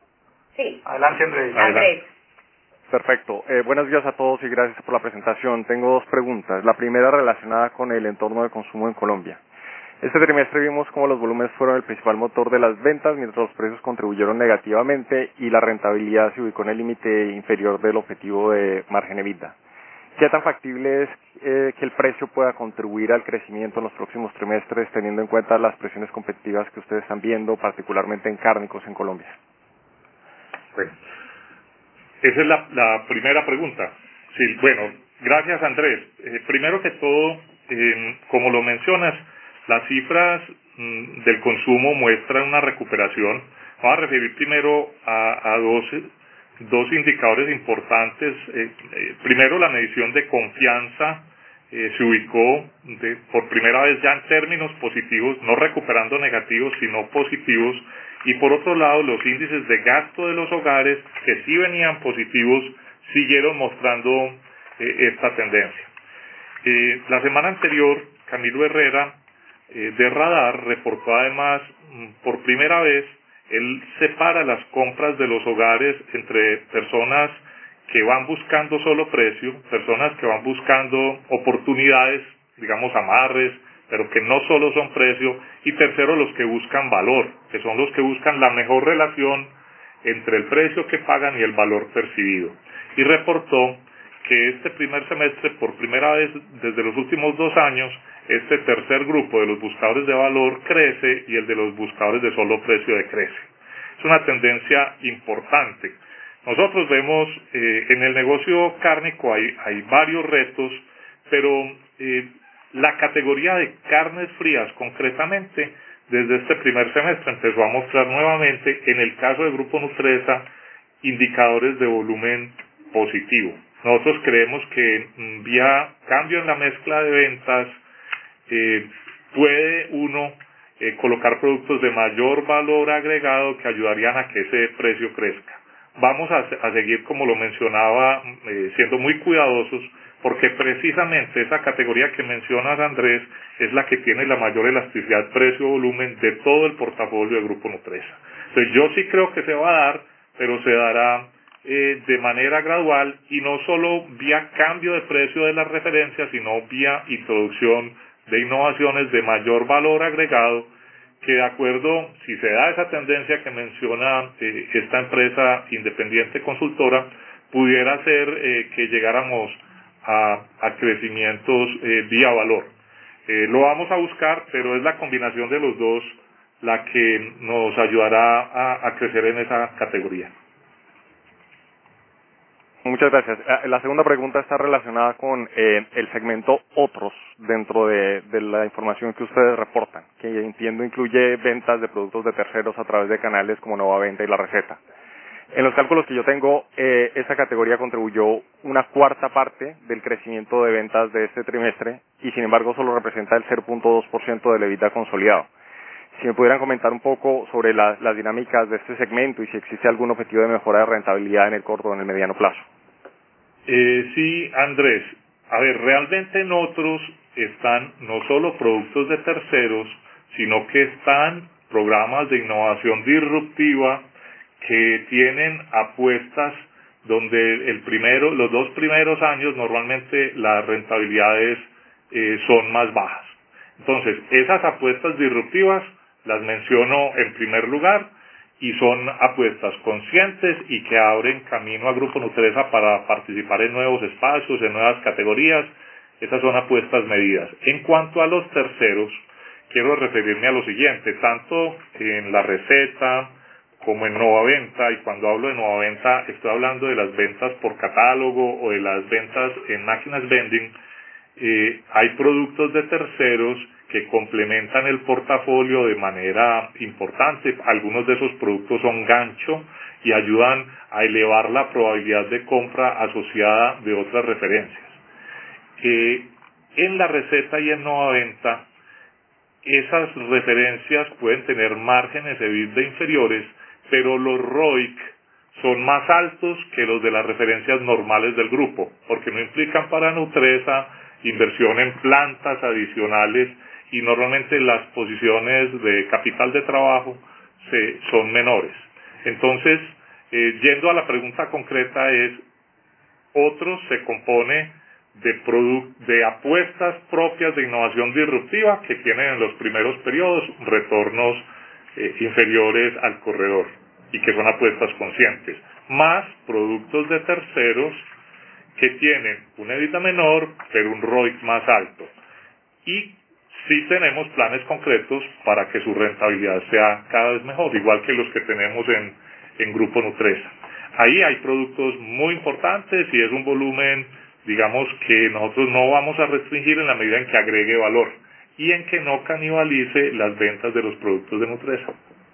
Sí. Adelante, Andrés. Andrés. Perfecto. Eh, buenos días a todos y gracias por la presentación. Tengo dos preguntas. La primera relacionada con el entorno de consumo en Colombia. Este trimestre vimos cómo los volúmenes fueron el principal motor de las ventas, mientras los precios contribuyeron negativamente y la rentabilidad se ubicó en el límite inferior del objetivo de margen EBITDA. ¿Qué tan factible es eh, que el precio pueda contribuir al crecimiento en los próximos trimestres, teniendo en cuenta las presiones competitivas que ustedes están viendo, particularmente en cárnicos en Colombia? Bueno, esa es la, la primera pregunta. Sí, bueno, gracias, Andrés. Eh, primero que todo, eh, como lo mencionas, las cifras mm, del consumo muestran una recuperación. Vamos a referir primero a, a dos, dos indicadores importantes. Eh, eh, primero, la medición de confianza eh, se ubicó de, por primera vez ya en términos positivos, no recuperando negativos, sino positivos. Y por otro lado, los índices de gasto de los hogares, que sí venían positivos, siguieron mostrando eh, esta tendencia. Eh, la semana anterior, Camilo Herrera, eh, de Radar, reportó además, por primera vez, él separa las compras de los hogares entre personas que van buscando solo precio, personas que van buscando oportunidades, digamos amarres, pero que no solo son precio, y tercero, los que buscan valor, que son los que buscan la mejor relación entre el precio que pagan y el valor percibido. Y reportó que este primer semestre, por primera vez desde los últimos dos años, este tercer grupo de los buscadores de valor crece y el de los buscadores de solo precio decrece. Es una tendencia importante. Nosotros vemos eh, en el negocio cárnico hay, hay varios retos, pero eh, la categoría de carnes frías concretamente desde este primer semestre empezó a mostrar nuevamente, en el caso del Grupo Nutresa, indicadores de volumen positivo. Nosotros creemos que vía cambio en la mezcla de ventas eh, puede uno eh, colocar productos de mayor valor agregado que ayudarían a que ese precio crezca. Vamos a, a seguir, como lo mencionaba, eh, siendo muy cuidadosos porque precisamente esa categoría que mencionas, Andrés, es la que tiene la mayor elasticidad precio-volumen de todo el portafolio de Grupo Nutresa. Entonces yo sí creo que se va a dar, pero se dará eh, de manera gradual y no solo vía cambio de precio de las referencias, sino vía introducción de innovaciones de mayor valor agregado, que de acuerdo, si se da esa tendencia que menciona eh, esta empresa independiente consultora, pudiera hacer eh, que llegáramos a, a crecimientos eh, vía valor. Eh, lo vamos a buscar, pero es la combinación de los dos la que nos ayudará a, a crecer en esa categoría. Muchas gracias. La segunda pregunta está relacionada con eh, el segmento otros dentro de, de la información que ustedes reportan, que entiendo incluye ventas de productos de terceros a través de canales como Nueva Venta y La Receta. En los cálculos que yo tengo, eh, esta categoría contribuyó una cuarta parte del crecimiento de ventas de este trimestre y sin embargo solo representa el cero punto dos por ciento del EBITDA consolidado. Si me pudieran comentar un poco sobre la, las dinámicas de este segmento y si existe algún objetivo de mejora de rentabilidad en el corto o en el mediano plazo. Eh, sí, Andrés. A ver, realmente en otros están no solo productos de terceros, sino que están programas de innovación disruptiva que tienen apuestas donde el primero, los dos primeros años normalmente las rentabilidades eh, son más bajas. Entonces, esas apuestas disruptivas las menciono en primer lugar y son apuestas conscientes y que abren camino a Grupo Nutresa para participar en nuevos espacios, en nuevas categorías. Esas son apuestas medidas. En cuanto a los terceros, quiero referirme a lo siguiente, tanto en La Receta como en Nueva Venta, y cuando hablo de Nueva Venta estoy hablando de las ventas por catálogo o de las ventas en máquinas vending. Eh, hay productos de terceros que complementan el portafolio de manera importante. Algunos de esos productos son gancho y ayudan a elevar la probabilidad de compra asociada de otras referencias. Eh, en La Receta y en Nueva Venta, esas referencias pueden tener márgenes EBITDA inferiores, pero los R O I C son más altos que los de las referencias normales del grupo, porque no implican para Nutresa inversión en plantas adicionales y normalmente las posiciones de capital de trabajo se, son menores. Entonces, eh, yendo a la pregunta concreta es, otros se compone de, produ- de apuestas propias de innovación disruptiva que tienen en los primeros periodos retornos eh, inferiores al corredor y que son apuestas conscientes, más productos de terceros que tienen un EBITDA menor pero un R O I C más alto. Y sí tenemos planes concretos para que su rentabilidad sea cada vez mejor, igual que los que tenemos en, en Grupo Nutresa. Ahí hay productos muy importantes y es un volumen, digamos, que nosotros no vamos a restringir en la medida en que agregue valor y en que no canibalice las ventas de los productos de Nutresa.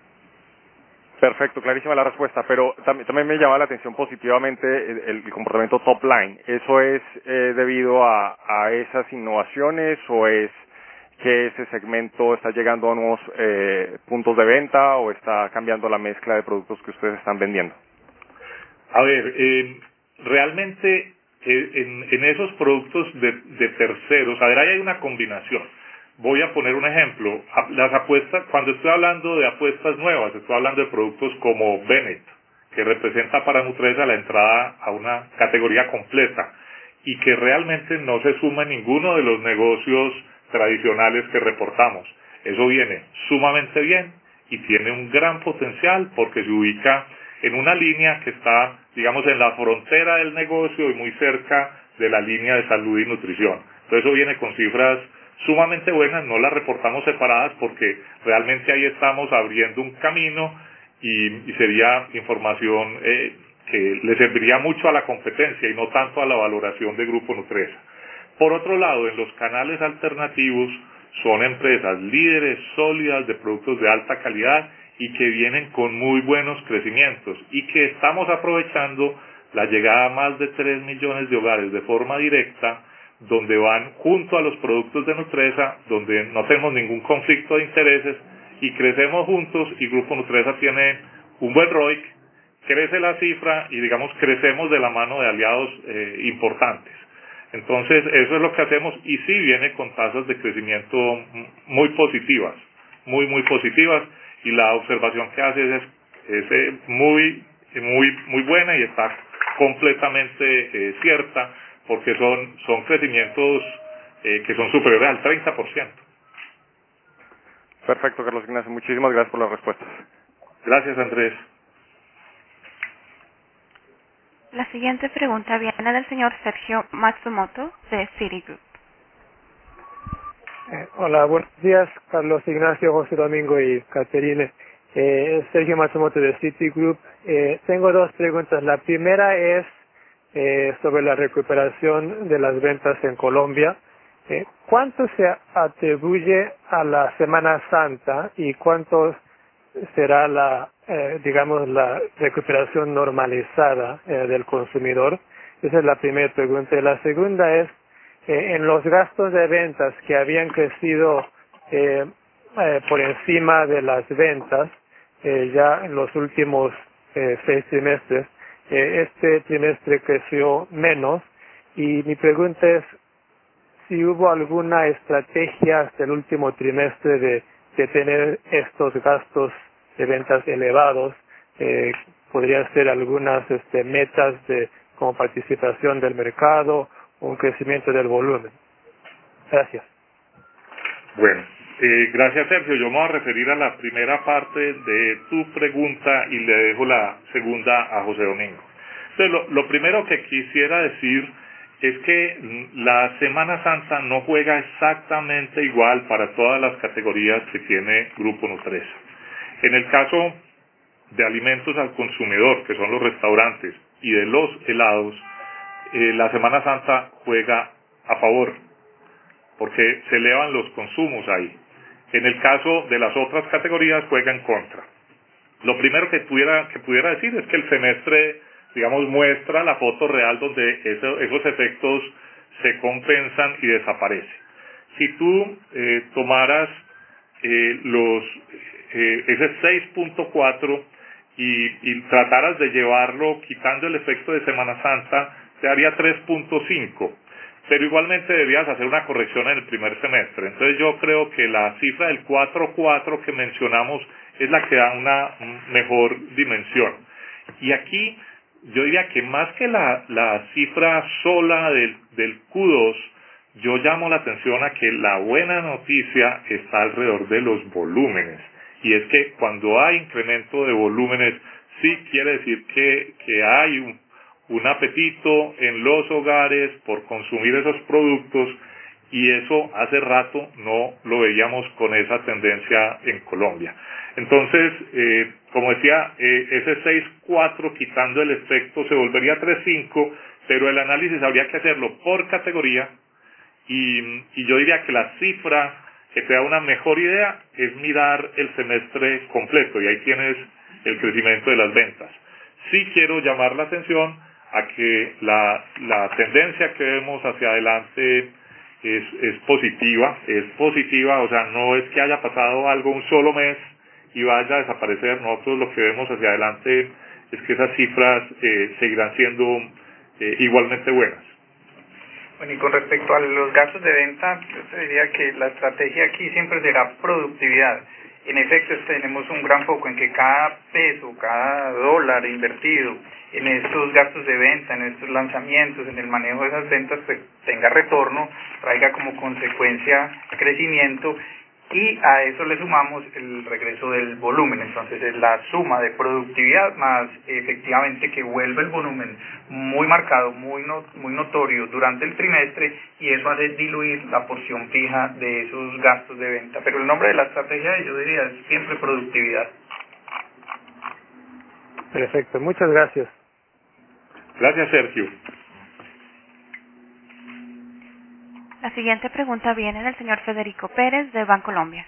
Perfecto, clarísima la respuesta, pero también, también me llama la atención positivamente el, el comportamiento top line. ¿Eso es eh, debido a, a esas innovaciones o es que ese segmento está llegando a nuevos eh, puntos de venta o está cambiando la mezcla de productos que ustedes están vendiendo? A ver, eh, realmente eh, en, en esos productos de, de terceros, a ver, ahí hay una combinación. Voy a poner un ejemplo. Las apuestas, cuando estoy hablando de apuestas nuevas, estoy hablando de productos como Bennett, que representa para Nutresa la entrada a una categoría completa y que realmente no se suma en ninguno de los negocios tradicionales que reportamos. Eso viene sumamente bien y tiene un gran potencial porque se ubica en una línea que está, digamos, en la frontera del negocio y muy cerca de la línea de salud y nutrición. Entonces eso viene con cifras sumamente buenas, no las reportamos separadas porque realmente ahí estamos abriendo un camino y, y sería información eh, que le serviría mucho a la competencia y no tanto a la valoración de Grupo Nutresa. Por otro lado, en los canales alternativos son empresas líderes sólidas de productos de alta calidad y que vienen con muy buenos crecimientos y que estamos aprovechando la llegada a más de tres millones de hogares de forma directa, donde van junto a los productos de Nutresa, donde no tenemos ningún conflicto de intereses y crecemos juntos y Grupo Nutresa tiene un buen R O I C, crece la cifra y digamos crecemos de la mano de aliados eh, importantes. Entonces, eso es lo que hacemos y sí viene con tasas de crecimiento muy positivas, muy, muy positivas, y la observación que hace es, es eh, muy, muy, muy buena y está completamente eh, cierta, porque son, son crecimientos eh, que son superiores al treinta por ciento. Perfecto, Carlos Ignacio. Muchísimas gracias por las respuestas. Gracias, Andrés. La siguiente pregunta viene del señor Sergio Matsumoto de Citigroup. Eh, hola, buenos días, Carlos Ignacio, José Domingo y Caterine. Eh, Sergio Matsumoto de Citigroup. Eh, tengo dos preguntas. La primera es eh, sobre la recuperación de las ventas en Colombia. Eh, ¿Cuánto se atribuye a la Semana Santa y cuánto será la, eh, digamos, la recuperación normalizada eh, del consumidor? Esa es la primera pregunta. Y la segunda es, eh, en los gastos de ventas que habían crecido eh, eh, por encima de las ventas eh, ya en los últimos eh, seis trimestres, eh, este trimestre creció menos, y mi pregunta es si hubo alguna estrategia hasta el último trimestre de, de tener estos gastos de ventas elevados. Eh, podría ser algunas este, metas de como participación del mercado, un crecimiento del volumen. Gracias. Bueno, eh, gracias, Sergio. Yo me voy a referir a la primera parte de tu pregunta y le dejo la segunda a José Domingo. Entonces, lo, lo primero que quisiera decir es que la Semana Santa no juega exactamente igual para todas las categorías que tiene Grupo Nutresa. En el caso de alimentos al consumidor, que son los restaurantes, y de los helados, eh, la Semana Santa juega a favor, porque se elevan los consumos ahí. En el caso de las otras categorías juega en contra. Lo primero que pudiera, que pudiera decir es que el semestre, digamos, muestra la foto real donde eso, esos efectos se compensan y desaparecen. Si tú eh, tomaras eh, los eh, ese seis punto cuatro y, y trataras de llevarlo quitando el efecto de Semana Santa, te daría tres punto cinco. Pero igualmente debías hacer una corrección en el primer semestre. Entonces yo creo que la cifra del cuatro punto cuatro que mencionamos es la que da una mejor dimensión. Y aquí yo diría que más que la, la cifra sola del, del Q dos, yo llamo la atención a que la buena noticia está alrededor de los volúmenes. Y es que cuando hay incremento de volúmenes, sí quiere decir que, que hay un, un apetito en los hogares por consumir esos productos, y eso hace rato no lo veíamos con esa tendencia en Colombia. Entonces, eh, como decía, eh, ese seis punto cuatro quitando el efecto se volvería tres punto cinco, pero el análisis habría que hacerlo por categoría, y, y yo diría que la cifra que te da una mejor idea es mirar el semestre completo, y ahí tienes el crecimiento de las ventas. Sí quiero llamar la atención a que la, la tendencia que vemos hacia adelante es, es positiva, es positiva, o sea, no es que haya pasado algo un solo mes y vaya a desaparecer. Nosotros lo que vemos hacia adelante es que esas cifras eh, seguirán siendo eh, igualmente buenas. Bueno, y con respecto a los gastos de venta, yo te diría que la estrategia aquí siempre será productividad. En efecto, tenemos un gran foco en que cada peso, cada dólar invertido en estos gastos de venta, en estos lanzamientos, en el manejo de esas ventas, pues tenga retorno, traiga como consecuencia crecimiento, y a eso le sumamos el regreso del volumen. Entonces es la suma de productividad más efectivamente que vuelve el volumen muy marcado, muy no, muy notorio durante el trimestre, y eso hace diluir la porción fija de esos gastos de venta. Pero el nombre de la estrategia, yo diría, es siempre productividad. Perfecto, muchas gracias. Gracias, Sergio. La siguiente pregunta viene del señor Federico Pérez de Bancolombia.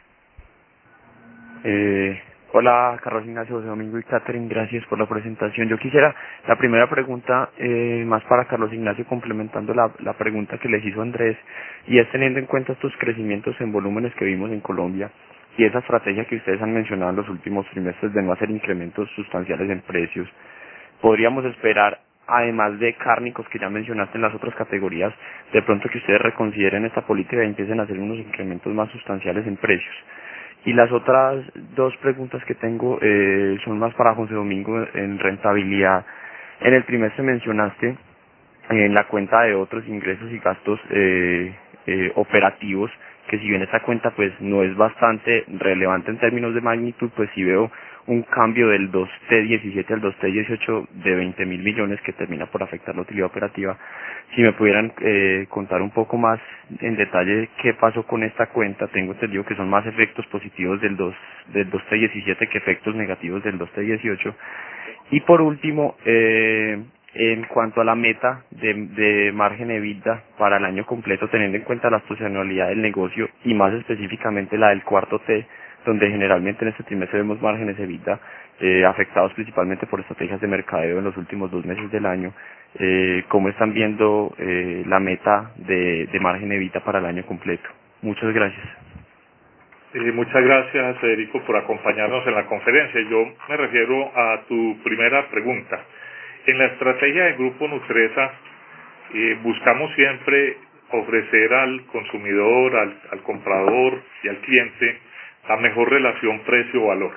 Eh, hola, Carlos Ignacio, José Domingo y Catherine, gracias por la presentación. Yo quisiera, la primera pregunta, eh, más para Carlos Ignacio, complementando la, la pregunta que les hizo Andrés, y es teniendo en cuenta estos crecimientos en volúmenes que vimos en Colombia y esa estrategia que ustedes han mencionado en los últimos trimestres de no hacer incrementos sustanciales en precios, ¿podríamos esperar además de cárnicos que ya mencionaste en las otras categorías, de pronto que ustedes reconsideren esta política y empiecen a hacer unos incrementos más sustanciales en precios. Y las otras dos preguntas que tengo eh, son más para José Domingo en rentabilidad. En el trimestre mencionaste en la cuenta de otros ingresos y gastos eh, eh, operativos, que si bien esta cuenta pues no es bastante relevante en términos de magnitud, pues sí veo un cambio del dos T diecisiete al dos T dieciocho de veinte mil millones que termina por afectar la utilidad operativa. Si me pudieran eh, contar un poco más en detalle qué pasó con esta cuenta. Tengo entendido que son más efectos positivos del dos del dos T diecisiete que efectos negativos del dos T dieciocho. Y por último, eh, en cuanto a la meta de, de margen EBITDA para el año completo, teniendo en cuenta la estacionalidad del negocio y más específicamente la del cuarto T, donde generalmente en este trimestre vemos márgenes EBITDA eh, afectados principalmente por estrategias de mercadeo en los últimos dos meses del año, eh, ¿cómo están viendo eh, la meta de, de margen EBITDA para el año completo? Muchas gracias. Eh, muchas gracias, Federico, por acompañarnos en la conferencia. Yo me refiero a tu primera pregunta. En la estrategia del Grupo Nutresa eh, buscamos siempre ofrecer al consumidor, al, al comprador y al cliente la mejor relación precio-valor.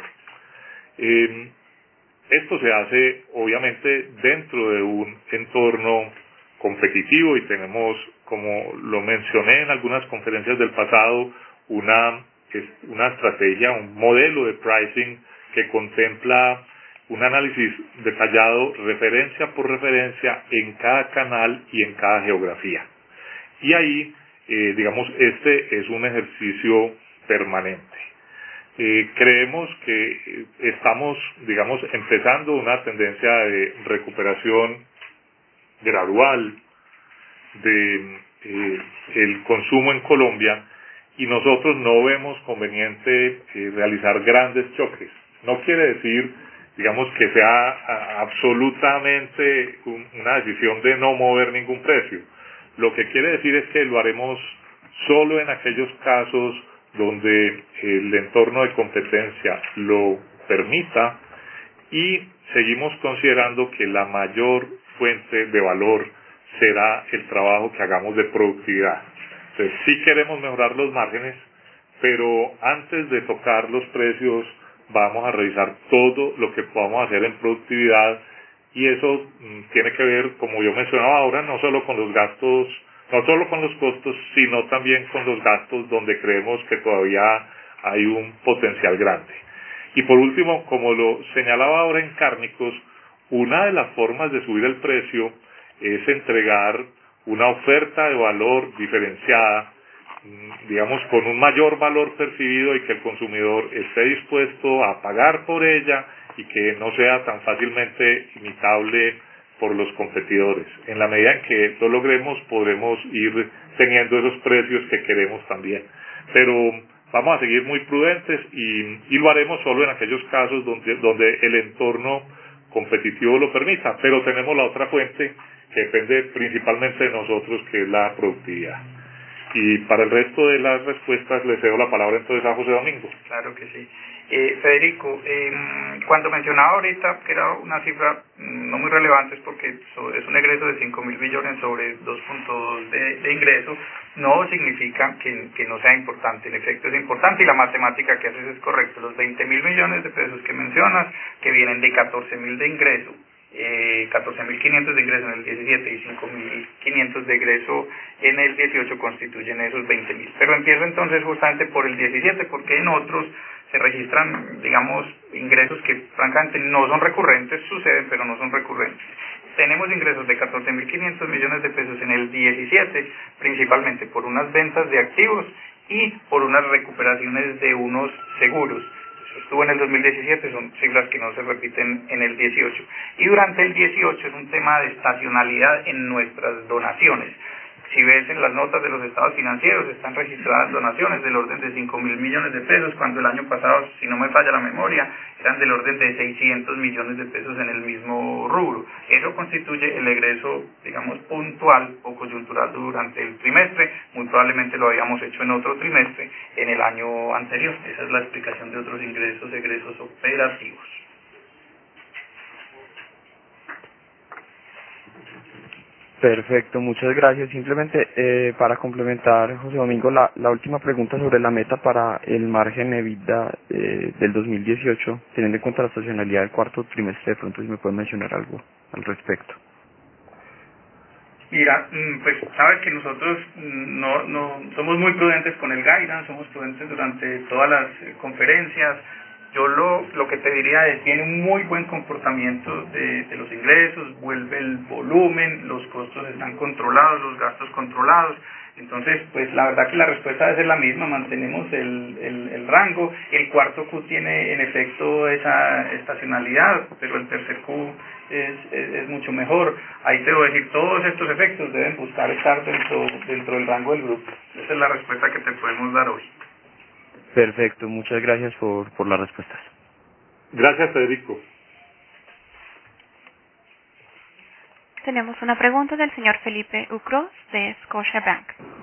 Eh, esto se hace obviamente dentro de un entorno competitivo y tenemos, como lo mencioné en algunas conferencias del pasado, una, una estrategia, un modelo de pricing que contempla un análisis detallado referencia por referencia en cada canal y en cada geografía. Y ahí, eh, digamos, este es un ejercicio permanente. Eh, creemos que estamos, digamos, empezando una tendencia de recuperación gradual de eh, el consumo en Colombia y nosotros no vemos conveniente eh, realizar grandes choques. No quiere decir, digamos, que sea a, absolutamente un, una decisión de no mover ningún precio. Lo que quiere decir es que lo haremos solo en aquellos casos donde el entorno de competencia lo permita y seguimos considerando que la mayor fuente de valor será el trabajo que hagamos de productividad. Entonces sí queremos mejorar los márgenes, pero antes de tocar los precios vamos a revisar todo lo que podamos hacer en productividad y eso mm, tiene que ver, como yo mencionaba ahora, no solo con los gastos, no solo con los costos, sino también con los gastos donde creemos que todavía hay un potencial grande. Y por último, como lo señalaba ahora en cárnicos, una de las formas de subir el precio es entregar una oferta de valor diferenciada, digamos, con un mayor valor percibido y que el consumidor esté dispuesto a pagar por ella y que no sea tan fácilmente imitable por los competidores. En la medida en que lo logremos, podremos ir teniendo esos precios que queremos también. Pero vamos a seguir muy prudentes y, y lo haremos solo en aquellos casos donde, donde el entorno competitivo lo permita. Pero tenemos la otra fuente que depende principalmente de nosotros, que es la productividad. Y para el resto de las respuestas le cedo la palabra entonces a José Domingo. Claro que sí. Eh, Federico, eh, cuando mencionaba ahorita que era una cifra no muy relevante, es porque es un egreso de cinco mil millones sobre dos punto dos de, de ingreso, no significa que, que no sea importante. El efecto es importante y la matemática que haces es correcta. Los veinte mil millones de pesos que mencionas, que vienen de catorce mil de ingreso, eh, catorce mil quinientos de ingreso en el diecisiete y cinco mil quinientos de egreso en el dieciocho, constituyen esos veinte mil. Pero empiezo entonces justamente por el diecisiete, porque en otros se registran, digamos, ingresos que francamente no son recurrentes, suceden, pero no son recurrentes. Tenemos ingresos de catorce mil quinientos millones de pesos en el diecisiete, principalmente por unas ventas de activos y por unas recuperaciones de unos seguros. Eso estuvo en el dos mil diecisiete, son cifras que no se repiten en el dieciocho. Y durante el dieciocho es un tema de estacionalidad en nuestras donaciones. Si ves en las notas de los estados financieros, están registradas donaciones del orden de cinco mil millones de pesos, cuando el año pasado, si no me falla la memoria, eran del orden de seiscientos millones de pesos en el mismo rubro. Eso constituye el egreso, digamos, puntual o coyuntural durante el trimestre. Muy probablemente lo habíamos hecho en otro trimestre en el año anterior. Esa es la explicación de otros ingresos, egresos operativos. Perfecto, muchas gracias. Simplemente eh, para complementar, José Domingo, la, la última pregunta sobre la meta para el margen EBITDA eh, del dos mil dieciocho, teniendo en cuenta la estacionalidad del cuarto trimestre, de pronto si me puede mencionar algo al respecto. Mira, pues sabes que nosotros no, no somos muy prudentes con el guidance, somos prudentes durante todas las conferencias. Yo lo, lo que te diría es, tiene un muy buen comportamiento de, de los ingresos, vuelve el volumen, los costos están controlados, los gastos controlados. Entonces, pues la verdad que la respuesta debe ser la misma, mantenemos el, el, el rango. El cuarto Q tiene en efecto esa estacionalidad, pero el tercer Q es, es, es mucho mejor. Ahí te voy a decir, todos estos efectos deben buscar estar dentro, dentro del rango del grupo. Esa es la respuesta que te podemos dar hoy. Perfecto, muchas gracias por, por las respuestas. Gracias, Federico. Tenemos una pregunta del señor Felipe Ucros de Scotiabank.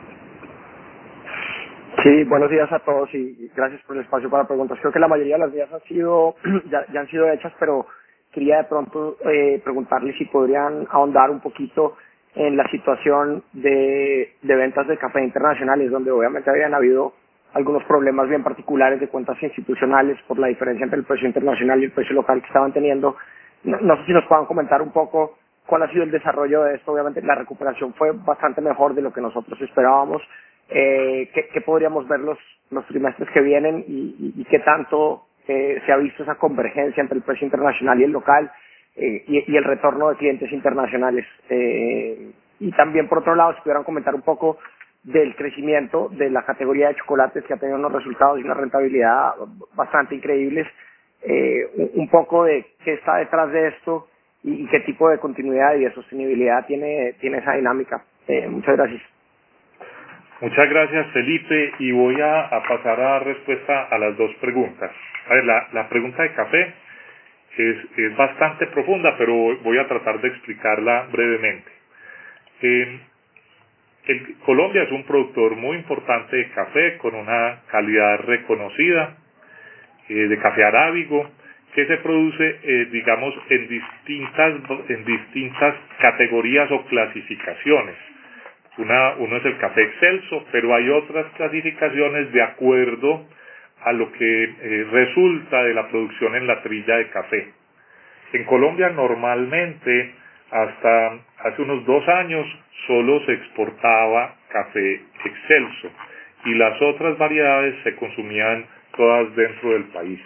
Sí, buenos días a todos y gracias por el espacio para preguntas. Creo que la mayoría de las vías han sido ya, ya han sido hechas, pero quería de pronto eh, preguntarles si podrían ahondar un poquito en la situación de, de ventas de café internacionales, donde obviamente habían habido algunos problemas bien particulares de cuentas institucionales por la diferencia entre el precio internacional y el precio local que estaban teniendo. No, no sé si nos puedan comentar un poco cuál ha sido el desarrollo de esto. Obviamente la recuperación fue bastante mejor de lo que nosotros esperábamos. Eh, ¿qué, ¿Qué podríamos ver los, los trimestres que vienen y, y, y qué tanto eh, se ha visto esa convergencia entre el precio internacional y el local eh, y, y el retorno de clientes internacionales? Eh, y también, por otro lado, si pudieran comentar un poco del crecimiento de la categoría de chocolates, que ha tenido unos resultados y una rentabilidad bastante increíbles, eh, un, un poco de qué está detrás de esto y, y qué tipo de continuidad y de sostenibilidad tiene, tiene esa dinámica. Eh, muchas gracias. Muchas gracias, Felipe, y voy a, a pasar a dar respuesta a las dos preguntas. A ver, la, la pregunta de café es, es bastante profunda, pero voy a tratar de explicarla brevemente. Eh, el, Colombia es un productor muy importante de café, con una calidad reconocida, eh, de café arábigo, que se produce, eh, digamos, en distintas, en distintas categorías o clasificaciones. Una, uno es el café excelso, pero hay otras clasificaciones de acuerdo a lo que eh, resulta de la producción en la trilla de café. En Colombia normalmente, hasta hace unos dos años, solo se exportaba café excelso y las otras variedades se consumían todas dentro del país.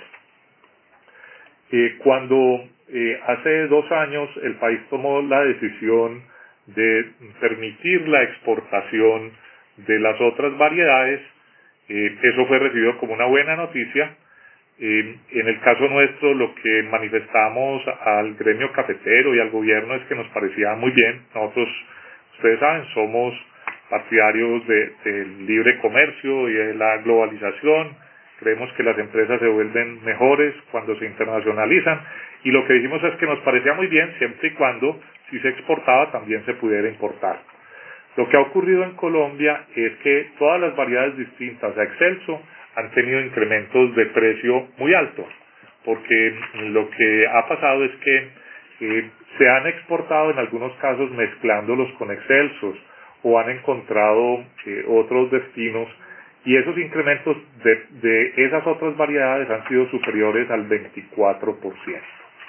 Eh, cuando eh, hace dos años el país tomó la decisión de permitir la exportación de las otras variedades, eh, eso fue recibido como una buena noticia. Eh, en el caso nuestro, lo que manifestamos al gremio cafetero y al gobierno es que nos parecía muy bien. Nosotros, ustedes saben, somos partidarios de, del libre comercio y de la globalización. Creemos que las empresas se vuelven mejores cuando se internacionalizan, y lo que dijimos es que nos parecía muy bien siempre y cuando, si se exportaba, también se pudiera importar. Lo que ha ocurrido en Colombia es que todas las variedades distintas a excelso han tenido incrementos de precio muy altos, porque lo que ha pasado es que eh, se han exportado en algunos casos mezclándolos con excelsos, o han encontrado eh, otros destinos, y esos incrementos de, de esas otras variedades han sido superiores al veinticuatro por ciento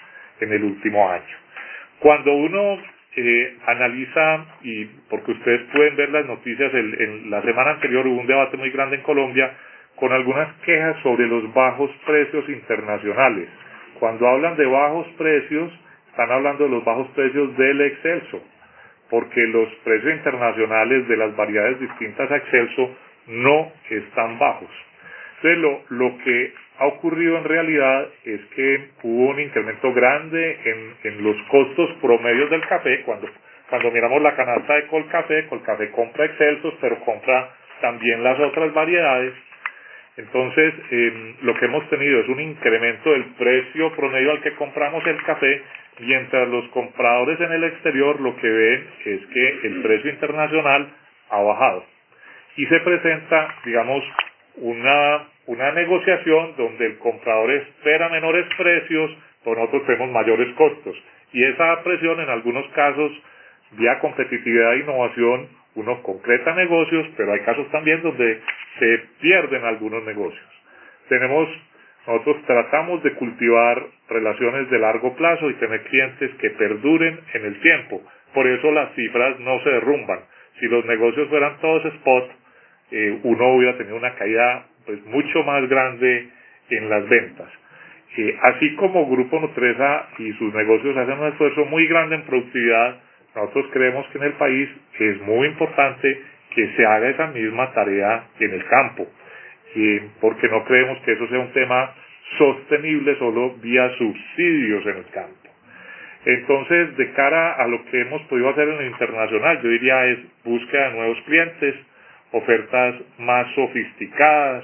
en el último año. Cuando uno eh, analiza, y porque ustedes pueden ver las noticias, el, en la semana anterior hubo un debate muy grande en Colombia con algunas quejas sobre los bajos precios internacionales. Cuando hablan de bajos precios, están hablando de los bajos precios del excelso, porque los precios internacionales de las variedades distintas a excelso no están bajos. Entonces, lo, lo que ha ocurrido en realidad es que hubo un incremento grande en, en los costos promedios del café. Cuando, cuando miramos la canasta de Colcafé, Colcafé compra excelsos, pero compra también las otras variedades. Entonces, eh, lo que hemos tenido es un incremento del precio promedio al que compramos el café, mientras los compradores en el exterior lo que ven es que el precio internacional ha bajado. Y se presenta, digamos, una, una negociación donde el comprador espera menores precios, pero nosotros tenemos mayores costos. Y esa presión en algunos casos vía competitividad e innovación uno concreta negocios, pero hay casos también donde se pierden algunos negocios. Tenemos, nosotros tratamos de cultivar relaciones de largo plazo y tener clientes que perduren en el tiempo. Por eso las cifras no se derrumban. Si los negocios fueran todos spot, eh, uno hubiera tenido una caída pues mucho más grande en las ventas. Eh, así como Grupo Nutresa y sus negocios hacen un esfuerzo muy grande en productividad, nosotros creemos que en el país es muy importante que se haga esa misma tarea en el campo, eh, porque no creemos que eso sea un tema sostenible solo vía subsidios en el campo. Entonces, de cara a lo que hemos podido hacer en el internacional, yo diría es búsqueda de nuevos clientes, ofertas más sofisticadas,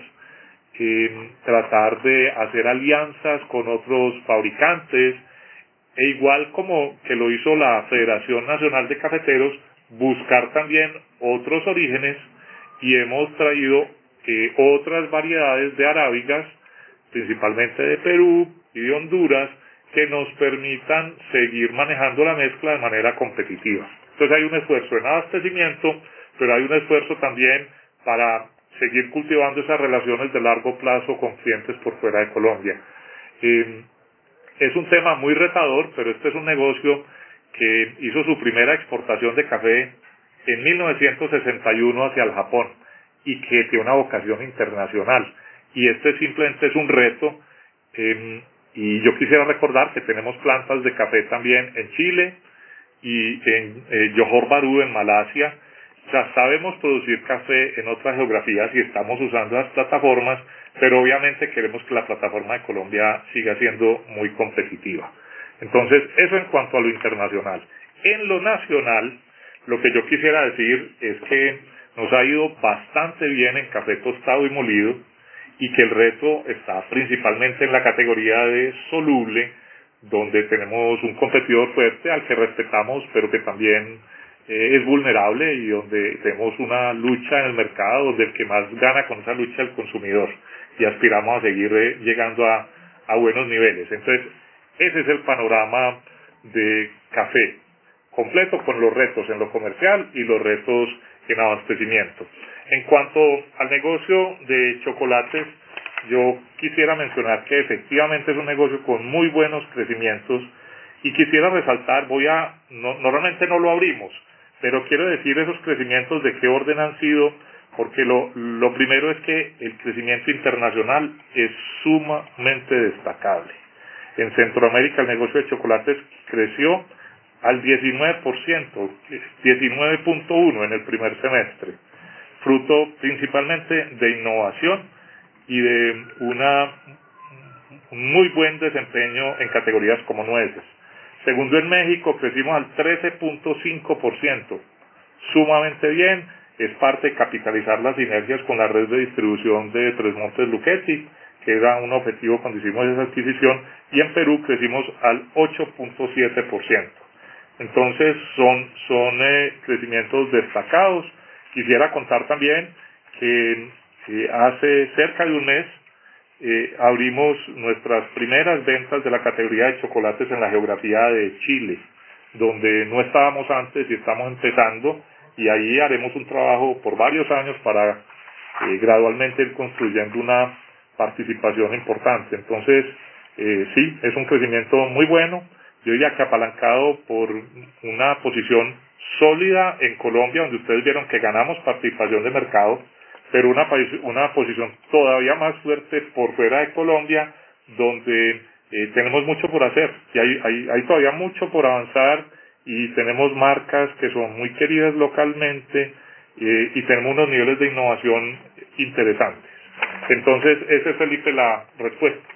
eh, tratar de hacer alianzas con otros fabricantes, e igual como que lo hizo la Federación Nacional de Cafeteros, buscar también otros orígenes, y hemos traído eh, otras variedades de arábigas, principalmente de Perú y de Honduras, que nos permitan seguir manejando la mezcla de manera competitiva. Entonces hay un esfuerzo en abastecimiento, pero hay un esfuerzo también para seguir cultivando esas relaciones de largo plazo con clientes por fuera de Colombia. Eh, es un tema muy retador, pero este es un negocio que hizo su primera exportación de café en mil novecientos sesenta y uno hacia el Japón y que tiene una vocación internacional. Y este simplemente es un reto. Eh, y yo quisiera recordar que tenemos plantas de café también en Chile y en eh, Johor Bahru en Malasia. O sea, sabemos producir café en otras geografías y estamos usando las plataformas, pero obviamente queremos que la plataforma de Colombia siga siendo muy competitiva. Entonces, eso en cuanto a lo internacional. En lo nacional, lo que yo quisiera decir es que nos ha ido bastante bien en café tostado y molido, y que el reto está principalmente en la categoría de soluble, donde tenemos un competidor fuerte al que respetamos, pero que también eh, es vulnerable, y donde tenemos una lucha en el mercado, donde el que más gana con esa lucha es el consumidor, y aspiramos a seguir eh, llegando a, a buenos niveles. Entonces, ese es el panorama de café, completo con los retos en lo comercial y los retos en abastecimiento. En cuanto al negocio de chocolates, yo quisiera mencionar que efectivamente es un negocio con muy buenos crecimientos, y quisiera resaltar, voy a, no, normalmente no lo abrimos, pero quiero decir esos crecimientos de qué orden han sido, porque lo, lo primero es que el crecimiento internacional es sumamente destacable. En Centroamérica el negocio de chocolates creció al diecinueve por ciento, diecinueve punto uno por ciento en el primer semestre, fruto principalmente de innovación y de una, un muy buen desempeño en categorías como nueces. Segundo, en México crecimos al trece punto cinco por ciento, sumamente bien, es parte de capitalizar las sinergias con la red de distribución de Tres Montes Lucchetti, que era un objetivo cuando hicimos esa adquisición, y en Perú crecimos al ocho punto siete por ciento. Entonces son, son eh, crecimientos destacados. Quisiera contar también que eh, hace cerca de un mes eh, abrimos nuestras primeras ventas de la categoría de chocolates en la geografía de Chile, donde no estábamos antes y estamos empezando, y ahí haremos un trabajo por varios años para eh, gradualmente ir construyendo una participación importante. Entonces, eh, sí, es un crecimiento muy bueno. Yo diría que apalancado por una posición sólida en Colombia, donde ustedes vieron que ganamos participación de mercado, pero una, una posición todavía más fuerte por fuera de Colombia, donde eh, tenemos mucho por hacer, y hay, hay, hay todavía mucho por avanzar, y tenemos marcas que son muy queridas localmente, eh, y tenemos unos niveles de innovación interesantes. Entonces, esa es, Felipe, la respuesta.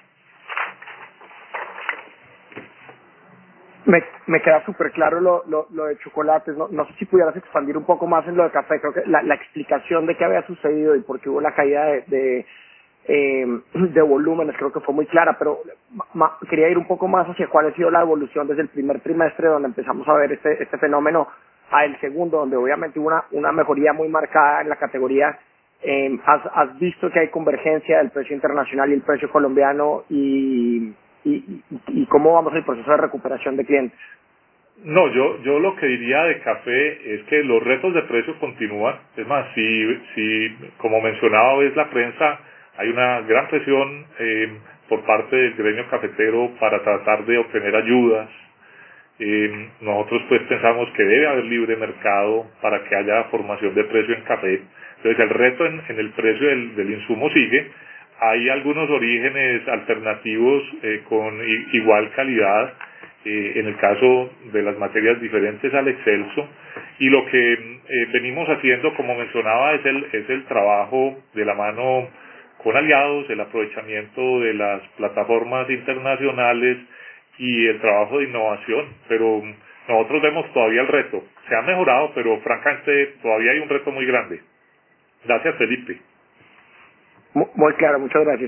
Me, me queda súper claro lo, lo, lo de chocolates. No, no sé si pudieras expandir un poco más en lo de café. Creo que la, la explicación de qué había sucedido y por qué hubo la caída de, de, eh, de volúmenes creo que fue muy clara, pero ma, quería ir un poco más hacia cuál ha sido la evolución desde el primer trimestre, donde empezamos a ver este, este fenómeno, a el segundo, donde obviamente hubo una, una mejoría muy marcada en la categoría. Eh, has, has visto que hay convergencia del precio internacional y el precio colombiano, y, y, y, y cómo vamos el proceso de recuperación de clientes. No, yo, yo lo que diría de café es que los retos de precio continúan. Es más, si, si como mencionaba hoy la prensa, hay una gran presión eh, por parte del gremio cafetero para tratar de obtener ayudas. Eh, nosotros pues pensamos que debe haber libre mercado para que haya formación de precio en café. Entonces el reto en, en el precio del, del insumo sigue. Hay algunos orígenes alternativos eh, con i- igual calidad, eh, en el caso de las materias diferentes al excelso, y lo que eh, venimos haciendo, como mencionaba, es el, es el trabajo de la mano con aliados, el aprovechamiento de las plataformas internacionales y el trabajo de innovación, pero nosotros vemos todavía el reto. Se ha mejorado, pero francamente todavía hay un reto muy grande. Gracias, Felipe. Muy claro, muchas gracias.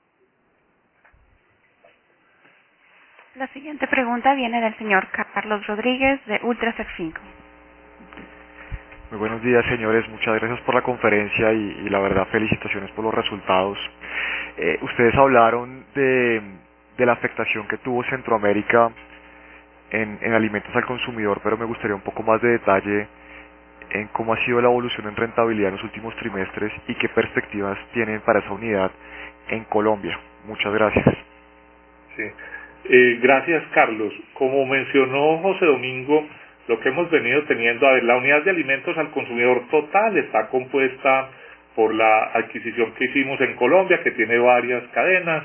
La siguiente pregunta viene del señor Carlos Rodríguez de Ultrasec cinco. Muy buenos días, señores. Muchas gracias por la conferencia y, y la verdad felicitaciones por los resultados. Eh, ustedes hablaron de, de la afectación que tuvo Centroamérica en, en alimentos al consumidor, pero me gustaría un poco más de detalle en cómo ha sido la evolución en rentabilidad en los últimos trimestres y qué perspectivas tienen para esa unidad en Colombia. Muchas gracias. Sí. Eh, gracias, Carlos. Como mencionó José Domingo, lo que hemos venido teniendo, a ver, la unidad de alimentos al consumidor total está compuesta por la adquisición que hicimos en Colombia, que tiene varias cadenas,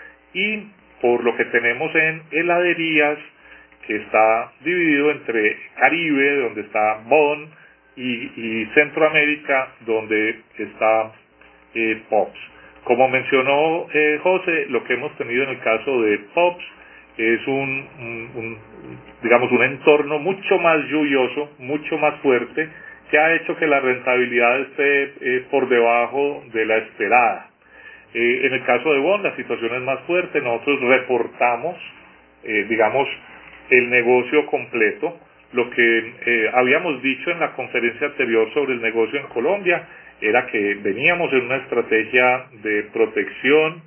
y por lo que tenemos en heladerías, que está dividido entre Caribe, donde está Bon, y, y Centroamérica, donde está eh, Pops. Como mencionó eh, José, lo que hemos tenido en el caso de Pops es un, un, un, digamos, un entorno mucho más lluvioso, mucho más fuerte, que ha hecho que la rentabilidad esté eh, por debajo de la esperada. Eh, en el caso de Bon, la situación es más fuerte. Nosotros reportamos, eh, digamos, el negocio completo. Lo que eh, habíamos dicho en la conferencia anterior sobre el negocio en Colombia era que veníamos en una estrategia de protección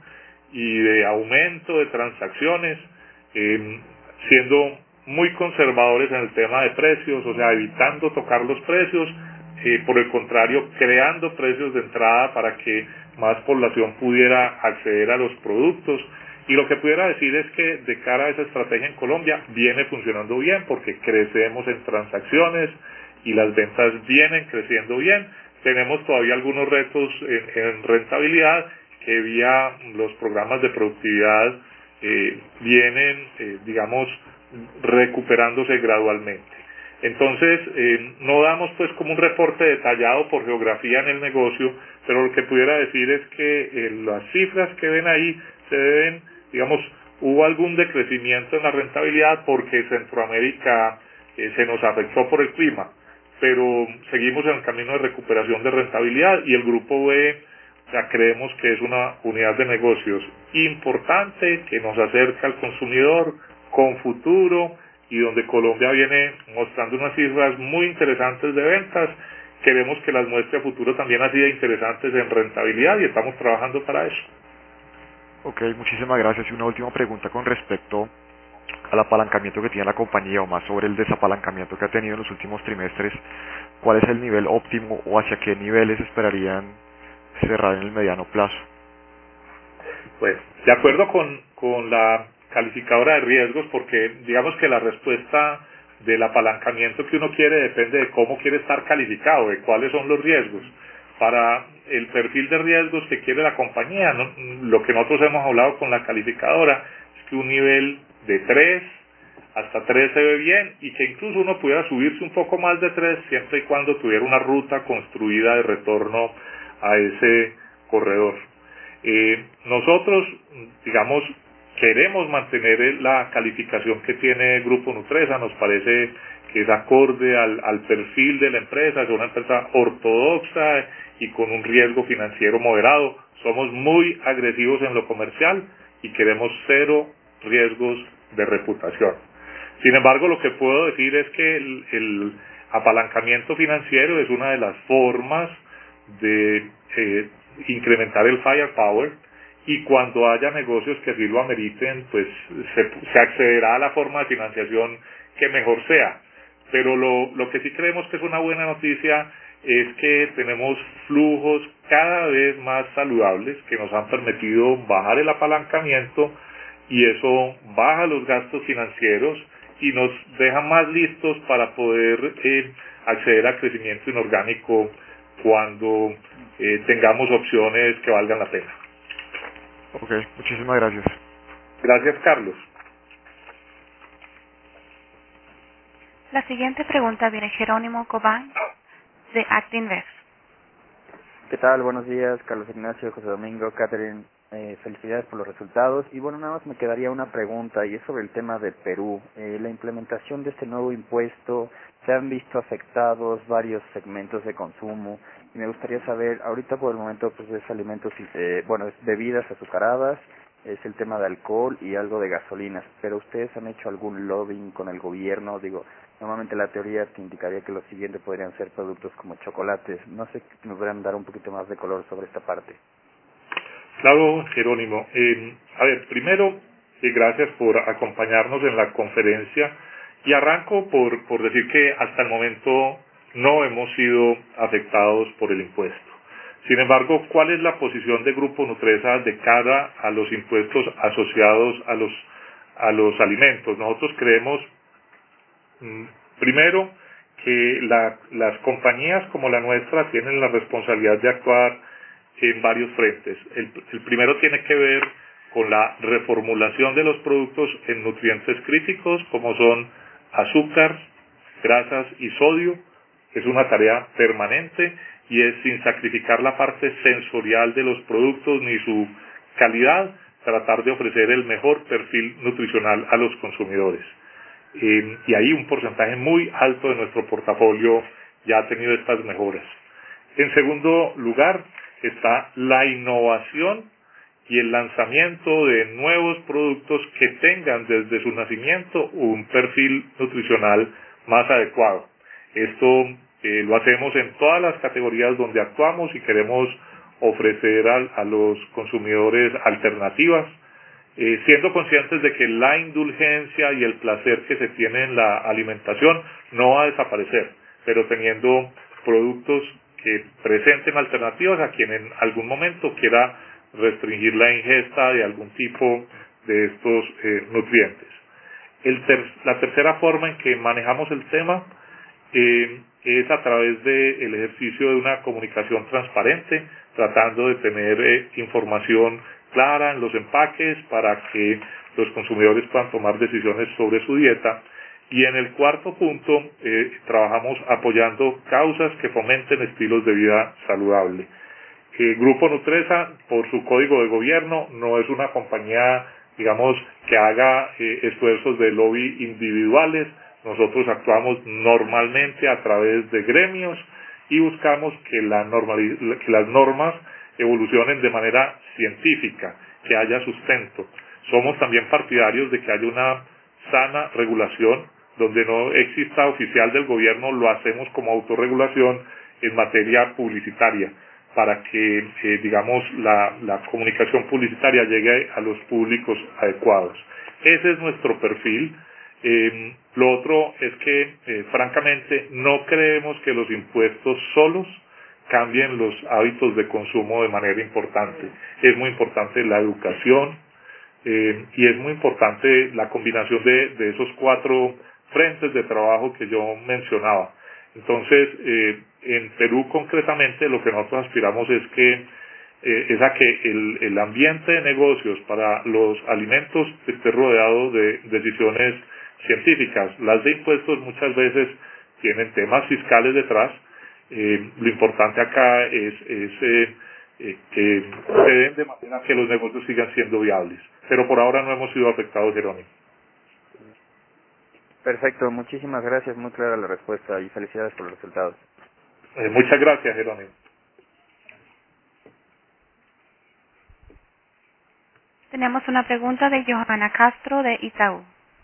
y de aumento de transacciones, eh, siendo muy conservadores en el tema de precios, o sea, evitando tocar los precios, eh, por el contrario, creando precios de entrada para que más población pudiera acceder a los productos. Y lo que pudiera decir es que de cara a esa estrategia en Colombia viene funcionando bien porque crecemos en transacciones y las ventas vienen creciendo bien. Tenemos todavía algunos retos en, en rentabilidad que vía los programas de productividad eh, vienen, eh, digamos, recuperándose gradualmente. Entonces, eh, no damos pues como un reporte detallado por geografía en el negocio, pero lo que pudiera decir es que eh, las cifras que ven ahí se deben, digamos, hubo algún decrecimiento en la rentabilidad porque Centroamérica eh, se nos afectó por el clima, pero seguimos en el camino de recuperación de rentabilidad y el grupo B, o sea, creemos que es una unidad de negocios importante que nos acerca al consumidor con futuro y donde Colombia viene mostrando unas cifras muy interesantes de ventas. Queremos que las muestre a futuro también así de interesantes en rentabilidad y estamos trabajando para eso. Ok, muchísimas gracias. Y una última pregunta con respecto al apalancamiento que tiene la compañía o más sobre el desapalancamiento que ha tenido en los últimos trimestres. ¿Cuál es el nivel óptimo o hacia qué niveles esperarían cerrar en el mediano plazo? Pues, de acuerdo con, con la calificadora de riesgos, porque digamos que la respuesta del apalancamiento que uno quiere depende de cómo quiere estar calificado, de cuáles son los riesgos. Para el perfil de riesgos que quiere la compañía, ¿no? Lo que nosotros hemos hablado con la calificadora es que un nivel de tres hasta tres se ve bien y que incluso uno pudiera subirse un poco más de tres siempre y cuando tuviera una ruta construida de retorno a ese corredor. Eh, nosotros, digamos, queremos mantener la calificación que tiene Grupo Nutresa, nos parece que es acorde al, al perfil de la empresa, es una empresa ortodoxa y con un riesgo financiero moderado. Somos muy agresivos en lo comercial y queremos cero riesgos de reputación. Sin embargo, lo que puedo decir es que el, el apalancamiento financiero es una de las formas de eh, incrementar el firepower, y cuando haya negocios que así lo ameriten, pues se, se accederá a la forma de financiación que mejor sea. Pero lo, lo que sí creemos que es una buena noticia es que tenemos flujos cada vez más saludables que nos han permitido bajar el apalancamiento y eso baja los gastos financieros y nos deja más listos para poder eh, acceder al crecimiento inorgánico cuando eh, tengamos opciones que valgan la pena. Ok, muchísimas gracias. Gracias, Carlos. La siguiente pregunta viene Jerónimo Cobán de Actinvest. ¿Qué tal? Buenos días, Carlos Ignacio, José Domingo, Catherine. Eh, felicidades por los resultados. Y bueno, nada más me quedaría una pregunta y es sobre el tema de Perú. Eh, la implementación de este nuevo impuesto, se han visto afectados varios segmentos de consumo y me gustaría saber, ahorita por el momento pues es alimentos, eh, bueno, es bebidas azucaradas, es el tema de alcohol y algo de gasolinas, pero ustedes han hecho algún lobbying con el gobierno. Digo, normalmente la teoría te indicaría que los siguientes podrían ser productos como chocolates. No sé si me podrían dar un poquito más de color sobre esta parte. Claro, Jerónimo. Eh, a ver, primero, eh, gracias por acompañarnos en la conferencia y arranco por, por decir que hasta el momento no hemos sido afectados por el impuesto. Sin embargo, ¿cuál es la posición de Grupo Nutresa de cara a los impuestos asociados a los, a los alimentos? Nosotros creemos, mmm, primero, que la, las compañías como la nuestra tienen la responsabilidad de actuar en varios frentes. El, el primero tiene que ver con la reformulación de los productos en nutrientes críticos, como son azúcar, grasas y sodio. Es una tarea permanente y es sin sacrificar la parte sensorial de los productos ni su calidad, tratar de ofrecer el mejor perfil nutricional a los consumidores. Eh, y ahí un porcentaje muy alto de nuestro portafolio ya ha tenido estas mejoras. En segundo lugar, está la innovación y el lanzamiento de nuevos productos que tengan desde su nacimiento un perfil nutricional más adecuado. Esto eh, lo hacemos en todas las categorías donde actuamos y queremos ofrecer a, a los consumidores alternativas, eh, siendo conscientes de que la indulgencia y el placer que se tiene en la alimentación no va a desaparecer, pero teniendo productos que presenten alternativas a quien en algún momento quiera restringir la ingesta de algún tipo de estos eh, nutrientes. El ter la tercera forma en que manejamos el tema eh, es a través del ejercicio de una comunicación transparente, tratando de tener eh, información clara en los empaques para que los consumidores puedan tomar decisiones sobre su dieta. Y en el cuarto punto, eh, trabajamos apoyando causas que fomenten estilos de vida saludable. El Grupo Nutresa, por su código de gobierno, no es una compañía, digamos, que haga eh, esfuerzos de lobby individuales. Nosotros actuamos normalmente a través de gremios y buscamos que, la normaliz- que las normas evolucionen de manera científica, que haya sustento. Somos también partidarios de que haya una sana regulación, donde no exista oficial del gobierno, lo hacemos como autorregulación en materia publicitaria, para que, eh, digamos, la, la comunicación publicitaria llegue a los públicos adecuados. Ese es nuestro perfil. Eh, lo otro es que, eh, francamente, no creemos que los impuestos solos cambien los hábitos de consumo de manera importante. Es muy importante la educación eh, y es muy importante la combinación de, de esos cuatro frentes de trabajo que yo mencionaba. Entonces, eh, en Perú concretamente lo que nosotros aspiramos es que eh, es a que el, el ambiente de negocios para los alimentos esté rodeado de decisiones científicas. Las de impuestos muchas veces tienen temas fiscales detrás. Eh, lo importante acá es, es eh, eh, que se den de manera que los negocios sigan siendo viables. Pero por ahora no hemos sido afectados, Jerónimo. Perfecto, muchísimas gracias, muy clara la respuesta y felicidades por los resultados. Eh, muchas gracias, Jerónimo. Tenemos una pregunta de Johanna Castro de Itaú.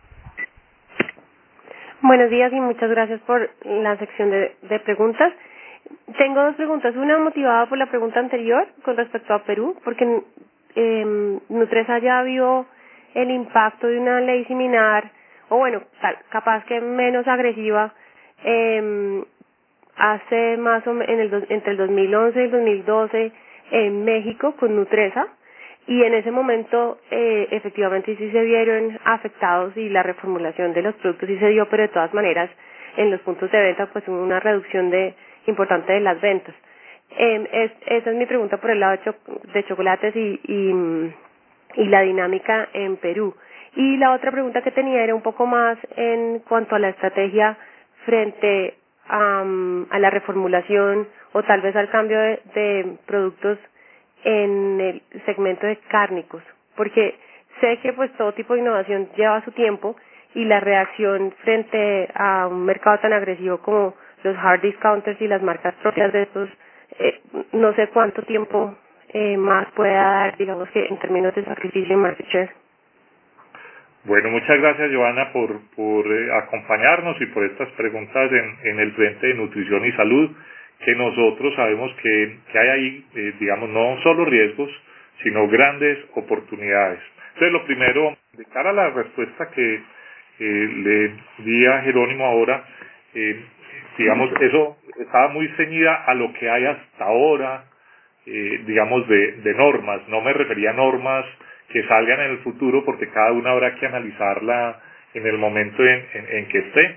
Buenos días y muchas gracias por la sección de, de preguntas. Tengo dos preguntas. Una motivada por la pregunta anterior con respecto a Perú, porque eh, Nutresa ya vio el impacto de una ley similar o bueno, tal, capaz que menos agresiva, eh, hace más o menos en el do, entre el dos mil once y el dos mil doce en México con Nutresa, y en ese momento eh, efectivamente sí se vieron afectados y la reformulación de los productos sí se dio, pero de todas maneras en los puntos de venta pues hubo una reducción de importante de las ventas. Eh, es, esa es mi pregunta por el lado de, cho de chocolates y, y, y la dinámica en Perú. Y la otra pregunta que tenía era un poco más en cuanto a la estrategia frente a, a la reformulación o tal vez al cambio de, de productos en el segmento de cárnicos, porque sé que pues todo tipo de innovación lleva su tiempo y la reacción frente a un mercado tan agresivo como los hard discounters y las marcas propias de estos, eh, no sé cuánto tiempo eh, más pueda dar, digamos que en términos de sacrificio y market share. Bueno, muchas gracias, Joana, por, por eh, acompañarnos y por estas preguntas en, en el frente de nutrición y salud, que nosotros sabemos que, que hay ahí, eh, digamos, no solo riesgos, sino grandes oportunidades. Entonces, lo primero, de cara a la respuesta que eh, le di a Jerónimo ahora, eh, digamos, eso estaba muy ceñida a lo que hay hasta ahora, eh, digamos, de, de normas. No me refería a normas que salgan en el futuro, porque cada una habrá que analizarla en el momento en, en, en que esté.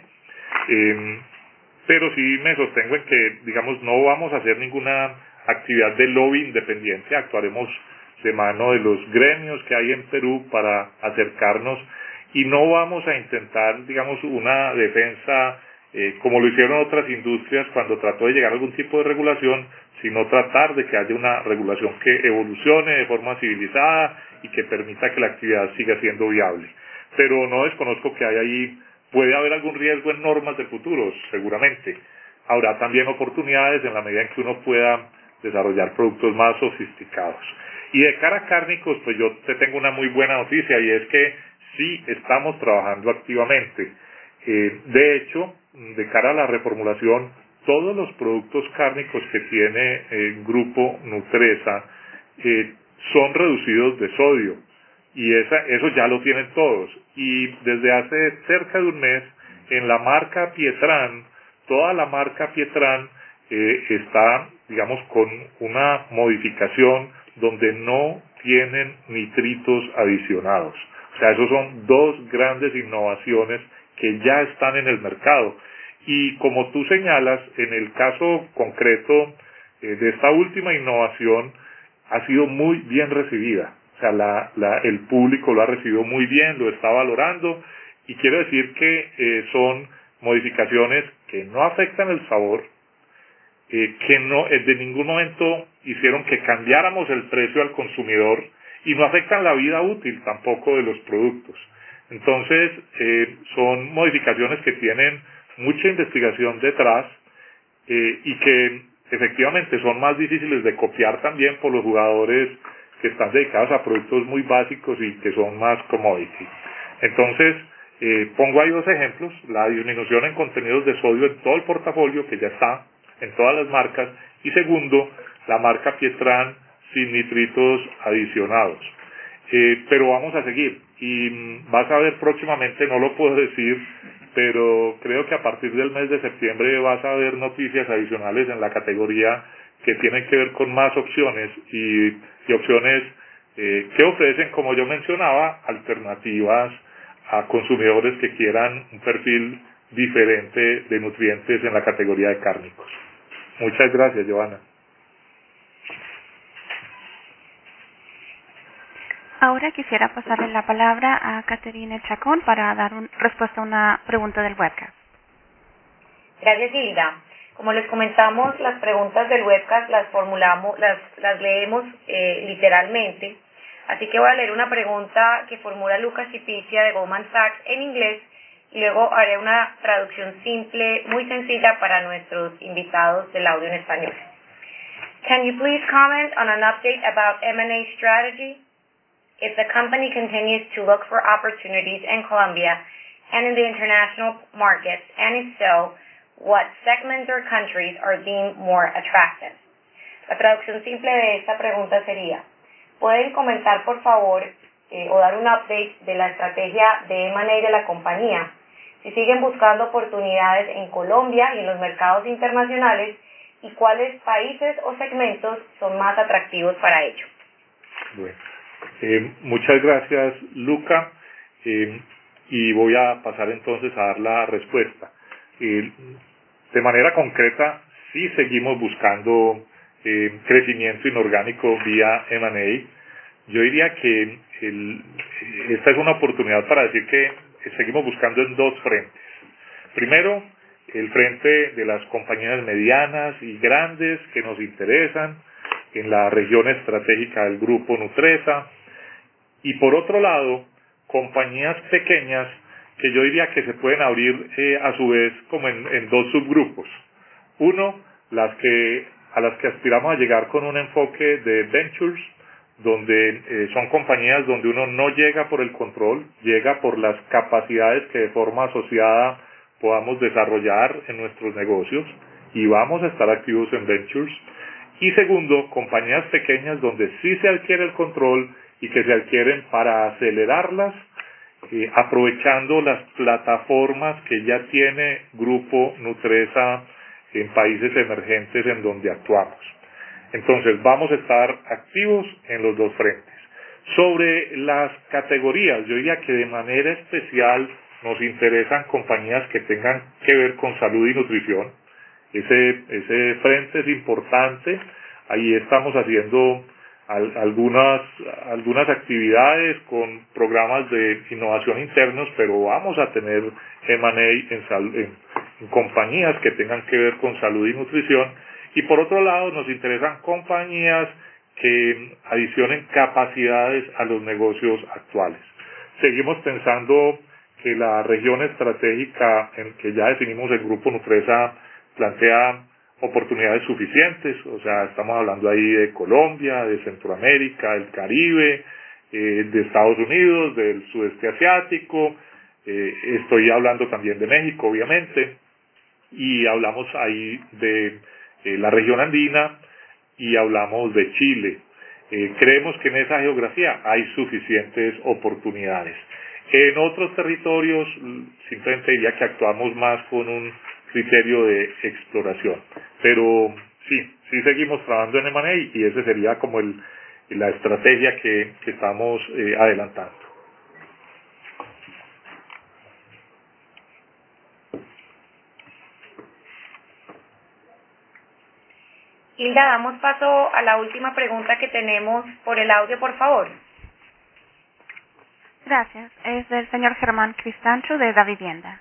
Eh, pero sí me sostengo en que, digamos, no vamos a hacer ninguna actividad de lobby independiente, actuaremos de mano de los gremios que hay en Perú para acercarnos y no vamos a intentar, digamos, una defensa eh, como lo hicieron otras industrias cuando trató de llegar a algún tipo de regulación, sino tratar de que haya una regulación que evolucione de forma civilizada y que permita que la actividad siga siendo viable. Pero no desconozco que hay ahí, puede haber algún riesgo en normas de futuros, seguramente. Habrá también oportunidades en la medida en que uno pueda desarrollar productos más sofisticados. Y de cara a cárnicos, pues yo te tengo una muy buena noticia, y es que sí estamos trabajando activamente. Eh, de hecho, de cara a la reformulación, todos los productos cárnicos que tiene el grupo Nutresa eh, son reducidos de sodio, y esa, eso ya lo tienen todos. Y desde hace cerca de un mes, en la marca Pietran, toda la marca Pietran eh, está, digamos, con una modificación donde no tienen nitritos adicionados. O sea, esos son dos grandes innovaciones que ya están en el mercado. Y como tú señalas, en el caso concreto eh, de esta última innovación, ha sido muy bien recibida. O sea, la, la, el público lo ha recibido muy bien, lo está valorando, y quiero decir que eh, son modificaciones que no afectan el sabor, eh, que no eh, de ningún momento hicieron que cambiáramos el precio al consumidor, y no afectan la vida útil tampoco de los productos. Entonces, eh, son modificaciones que tienen mucha investigación detrás eh, y que efectivamente son más difíciles de copiar también por los jugadores que están dedicados a productos muy básicos y que son más commodity. Entonces, eh, pongo ahí dos ejemplos: la disminución en contenidos de sodio en todo el portafolio, que ya está en todas las marcas, y segundo, la marca Pietran sin nitritos adicionados. Eh, pero vamos a seguir, y mm, vas a ver próximamente, no lo puedo decir, pero creo que a partir del mes de septiembre vas a ver noticias adicionales en la categoría que tienen que ver con más opciones y, y opciones eh, que ofrecen, como yo mencionaba, alternativas a consumidores que quieran un perfil diferente de nutrientes en la categoría de cárnicos. Muchas gracias, Joana. Ahora quisiera pasarle la palabra a Caterine Chacón para dar un, respuesta a una pregunta del webcast. Gracias, Hilda. Como les comentamos, las preguntas del webcast las formulamos, las, las leemos eh, literalmente. Así que voy a leer una pregunta que formula Lucas Cipicia de Goldman Sachs en inglés, y luego haré una traducción simple, muy sencilla para nuestros invitados del audio en español. Can you please comment on an update about M and A strategy? If the company continues to look for opportunities in Colombia and in the international markets, and if so, what segments or countries are deemed more attractive? La traducción simple de esta pregunta sería: ¿pueden comentar, por favor, eh, o dar un update de la estrategia de M and A de la compañía, si siguen buscando oportunidades en Colombia y en los mercados internacionales, y cuáles países o segmentos son más atractivos para ello. Bueno, eh, muchas gracias, Luca, eh, y voy a pasar entonces a dar la respuesta. Eh, de manera concreta, sí seguimos buscando eh, crecimiento inorgánico vía M and A. Yo diría que el, esta es una oportunidad para decir que seguimos buscando en dos frentes. Primero, el frente de las compañías medianas y grandes que nos interesan en la región estratégica del grupo Nutresa, y por otro lado, compañías pequeñas que yo diría que se pueden abrir eh, a su vez como en, en dos subgrupos. Uno, las que a las que aspiramos a llegar con un enfoque de ventures, donde eh, son compañías donde uno no llega por el control, llega por las capacidades que de forma asociada podamos desarrollar en nuestros negocios, y vamos a estar activos en ventures. Y segundo, compañías pequeñas donde sí se adquiere el control y que se adquieren para acelerarlas, eh, aprovechando las plataformas que ya tiene Grupo Nutresa en países emergentes en donde actuamos. Entonces vamos a estar activos en los dos frentes. Sobre las categorías, yo diría que de manera especial nos interesan compañías que tengan que ver con salud y nutrición. Ese, ese frente es importante. Ahí estamos haciendo al, algunas, algunas actividades con programas de innovación internos, pero vamos a tener M and A en, sal, en, en compañías que tengan que ver con salud y nutrición. Y por otro lado, nos interesan compañías que adicionen capacidades a los negocios actuales. Seguimos pensando que la región estratégica en que ya definimos el Grupo Nutresa plantea oportunidades suficientes, o sea, estamos hablando ahí de Colombia, de Centroamérica, del Caribe, eh, de Estados Unidos, del sudeste asiático, eh, estoy hablando también de México, obviamente, y hablamos ahí de eh, la región andina, y hablamos de Chile. Eh, creemos que en esa geografía hay suficientes oportunidades. En otros territorios simplemente diría que actuamos más con un criterio de exploración. Pero sí, sí seguimos trabajando en M and A y esa sería como el, la estrategia que, que estamos eh, adelantando. Hilda, damos paso a la última pregunta que tenemos por el audio, por favor. Gracias. Es del señor Germán Cristancho de Da Vivienda.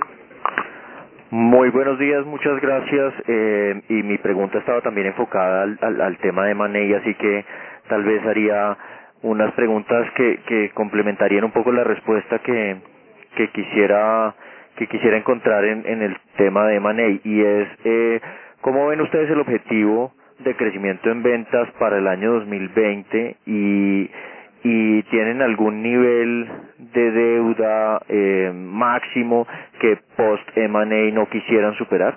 Muy buenos días, muchas gracias. Eh, y mi pregunta estaba también enfocada al, al, al tema de M and A, así que tal vez haría unas preguntas que, que complementarían un poco la respuesta que, que quisiera que quisiera encontrar en, en el tema de M and A, y es eh, ¿cómo ven ustedes el objetivo de crecimiento en ventas para el año dos mil veinte y y tienen algún nivel de deuda eh, máximo que post M and A no quisieran superar?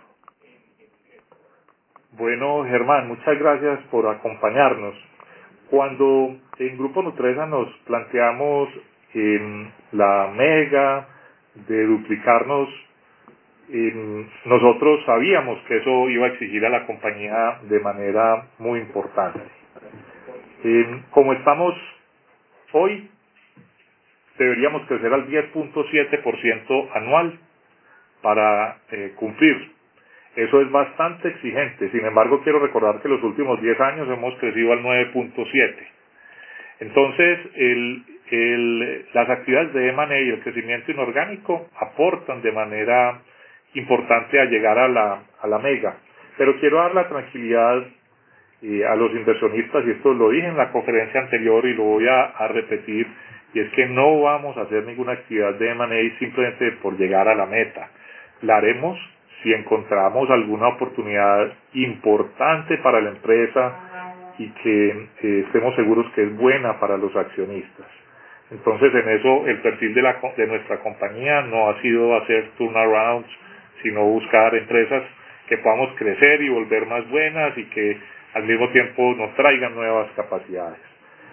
Bueno, Germán, muchas gracias por acompañarnos. Cuando en Grupo Nutresa nos planteamos en la mega de duplicarnos, eh, nosotros sabíamos que eso iba a exigir a la compañía de manera muy importante. Eh, como estamos hoy, deberíamos crecer al diez punto siete por ciento anual para eh, cumplir. Eso es bastante exigente. Sin embargo, quiero recordar que los últimos diez años hemos crecido al nueve punto siete. Entonces, el, el, las actividades de M and A y el crecimiento inorgánico aportan de manera importante a llegar a la, a la mega. Pero quiero dar la tranquilidad eh, a los inversionistas, y esto lo dije en la conferencia anterior y lo voy a, a repetir, y es que no vamos a hacer ninguna actividad de M and A simplemente por llegar a la meta. La haremos si encontramos alguna oportunidad importante para la empresa y que eh, estemos seguros que es buena para los accionistas. Entonces, en eso el perfil de, la, de nuestra compañía no ha sido hacer turnarounds, sino buscar empresas que podamos crecer y volver más buenas y que al mismo tiempo nos traigan nuevas capacidades.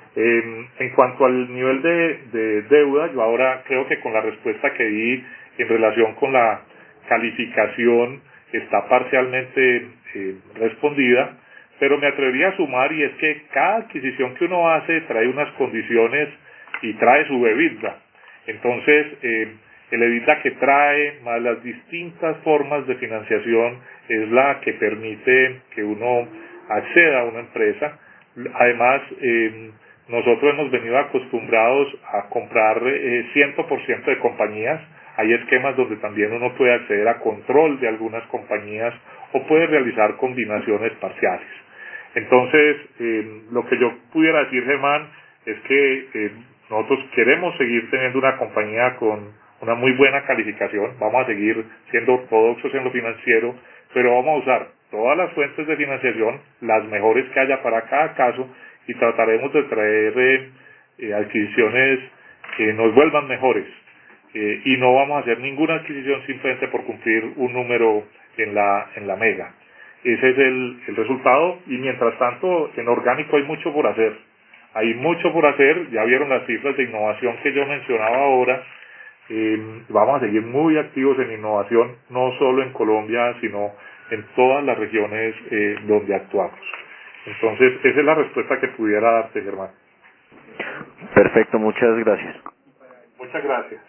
Eh, en cuanto al nivel de, de deuda, yo ahora creo que con la respuesta que di en relación con la calificación está parcialmente eh, respondida, pero me atrevería a sumar, y es que cada adquisición que uno hace trae unas condiciones y trae su EBITDA. Entonces, eh, el EBITDA que trae, más las distintas formas de financiación, es la que permite que uno acceda a una empresa. Además, eh, nosotros hemos venido acostumbrados a comprar eh, cien por ciento de compañías. Hay esquemas donde también uno puede acceder a control de algunas compañías o puede realizar combinaciones parciales. Entonces, eh, lo que yo pudiera decir, Germán, es que eh, nosotros queremos seguir teniendo una compañía con una muy buena calificación, vamos a seguir siendo ortodoxos en lo financiero, pero vamos a usar todas las fuentes de financiación, las mejores que haya para cada caso, y trataremos de traer eh, eh, adquisiciones que nos vuelvan mejores. Eh, y no vamos a hacer ninguna adquisición simplemente por cumplir un número en la, en la mega. Ese es el, el resultado, y mientras tanto en orgánico hay mucho por hacer. Hay mucho por hacer, ya vieron las cifras de innovación que yo mencionaba ahora. Eh, vamos a seguir muy activos en innovación, no solo en Colombia, sino en todas las regiones eh, donde actuamos. Entonces, esa es la respuesta que pudiera darte, Germán. Perfecto, muchas gracias. Muchas gracias.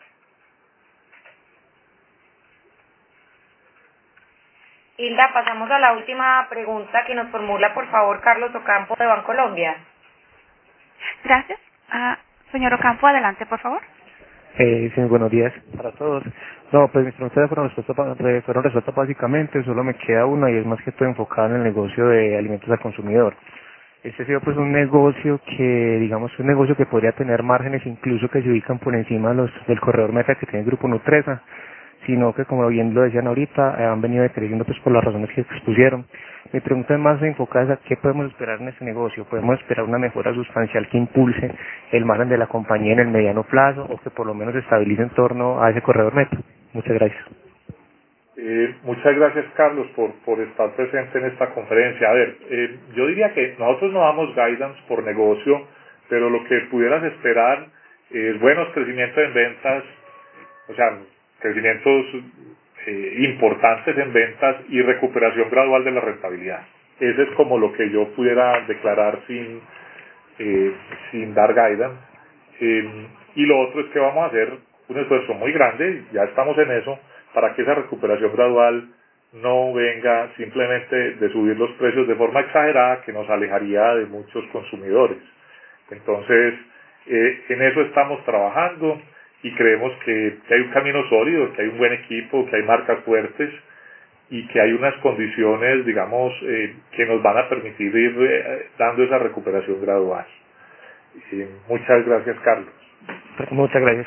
Hilda, pasamos a la última pregunta que nos formula, por favor, Carlos Ocampo de Bancolombia. Gracias. Ah, señor Ocampo, adelante, por favor. Eh, sí, buenos días para todos. No, pues mis preguntas fueron resueltas, fueron resueltas básicamente, solo me queda una, y es más que todo enfocada en el negocio de alimentos al consumidor. Este ha sido pues un negocio que, digamos, un negocio que podría tener márgenes incluso que se ubican por encima de los, del corredor meta que tiene el Grupo Nutresa, sino que, como bien lo decían ahorita, eh, han venido decreciendo pues por las razones que expusieron. Mi pregunta es más enfocada a qué podemos esperar en este negocio. ¿Podemos esperar una mejora sustancial que impulse el margen de la compañía en el mediano plazo, o que por lo menos se estabilice en torno a ese corredor meta? Muchas gracias. Eh, muchas gracias, Carlos, por, por estar presente en esta conferencia. A ver, eh, yo diría que nosotros no damos guidance por negocio, pero lo que pudieras esperar es buenos crecimientos en ventas, o sea, crecimientos eh, importantes en ventas y recuperación gradual de la rentabilidad. Ese es como lo que yo pudiera declarar sin, eh, sin dar guidance. Eh, y lo otro es que vamos a hacer un esfuerzo muy grande, ya estamos en eso, para que esa recuperación gradual no venga simplemente de subir los precios de forma exagerada, que nos alejaría de muchos consumidores. Entonces, eh, en eso estamos trabajando, y creemos que, que hay un camino sólido, que hay un buen equipo, que hay marcas fuertes, y que hay unas condiciones, digamos, eh, que nos van a permitir ir eh, dando esa recuperación gradual. Eh, muchas gracias, Carlos. Muchas gracias.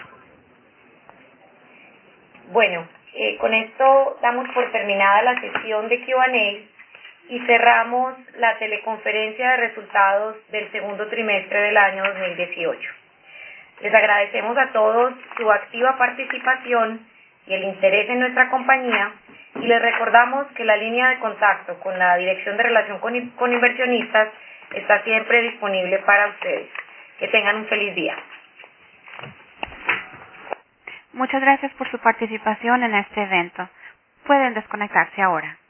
Bueno, eh, con esto damos por terminada la sesión de Q and A y cerramos la teleconferencia de resultados del segundo trimestre del año dos mil dieciocho. Les agradecemos a todos su activa participación y el interés en nuestra compañía, y les recordamos que la línea de contacto con la Dirección de Relación con, con Inversionistas está siempre disponible para ustedes. Que tengan un feliz día. Muchas gracias por su participación en este evento. Pueden desconectarse ahora.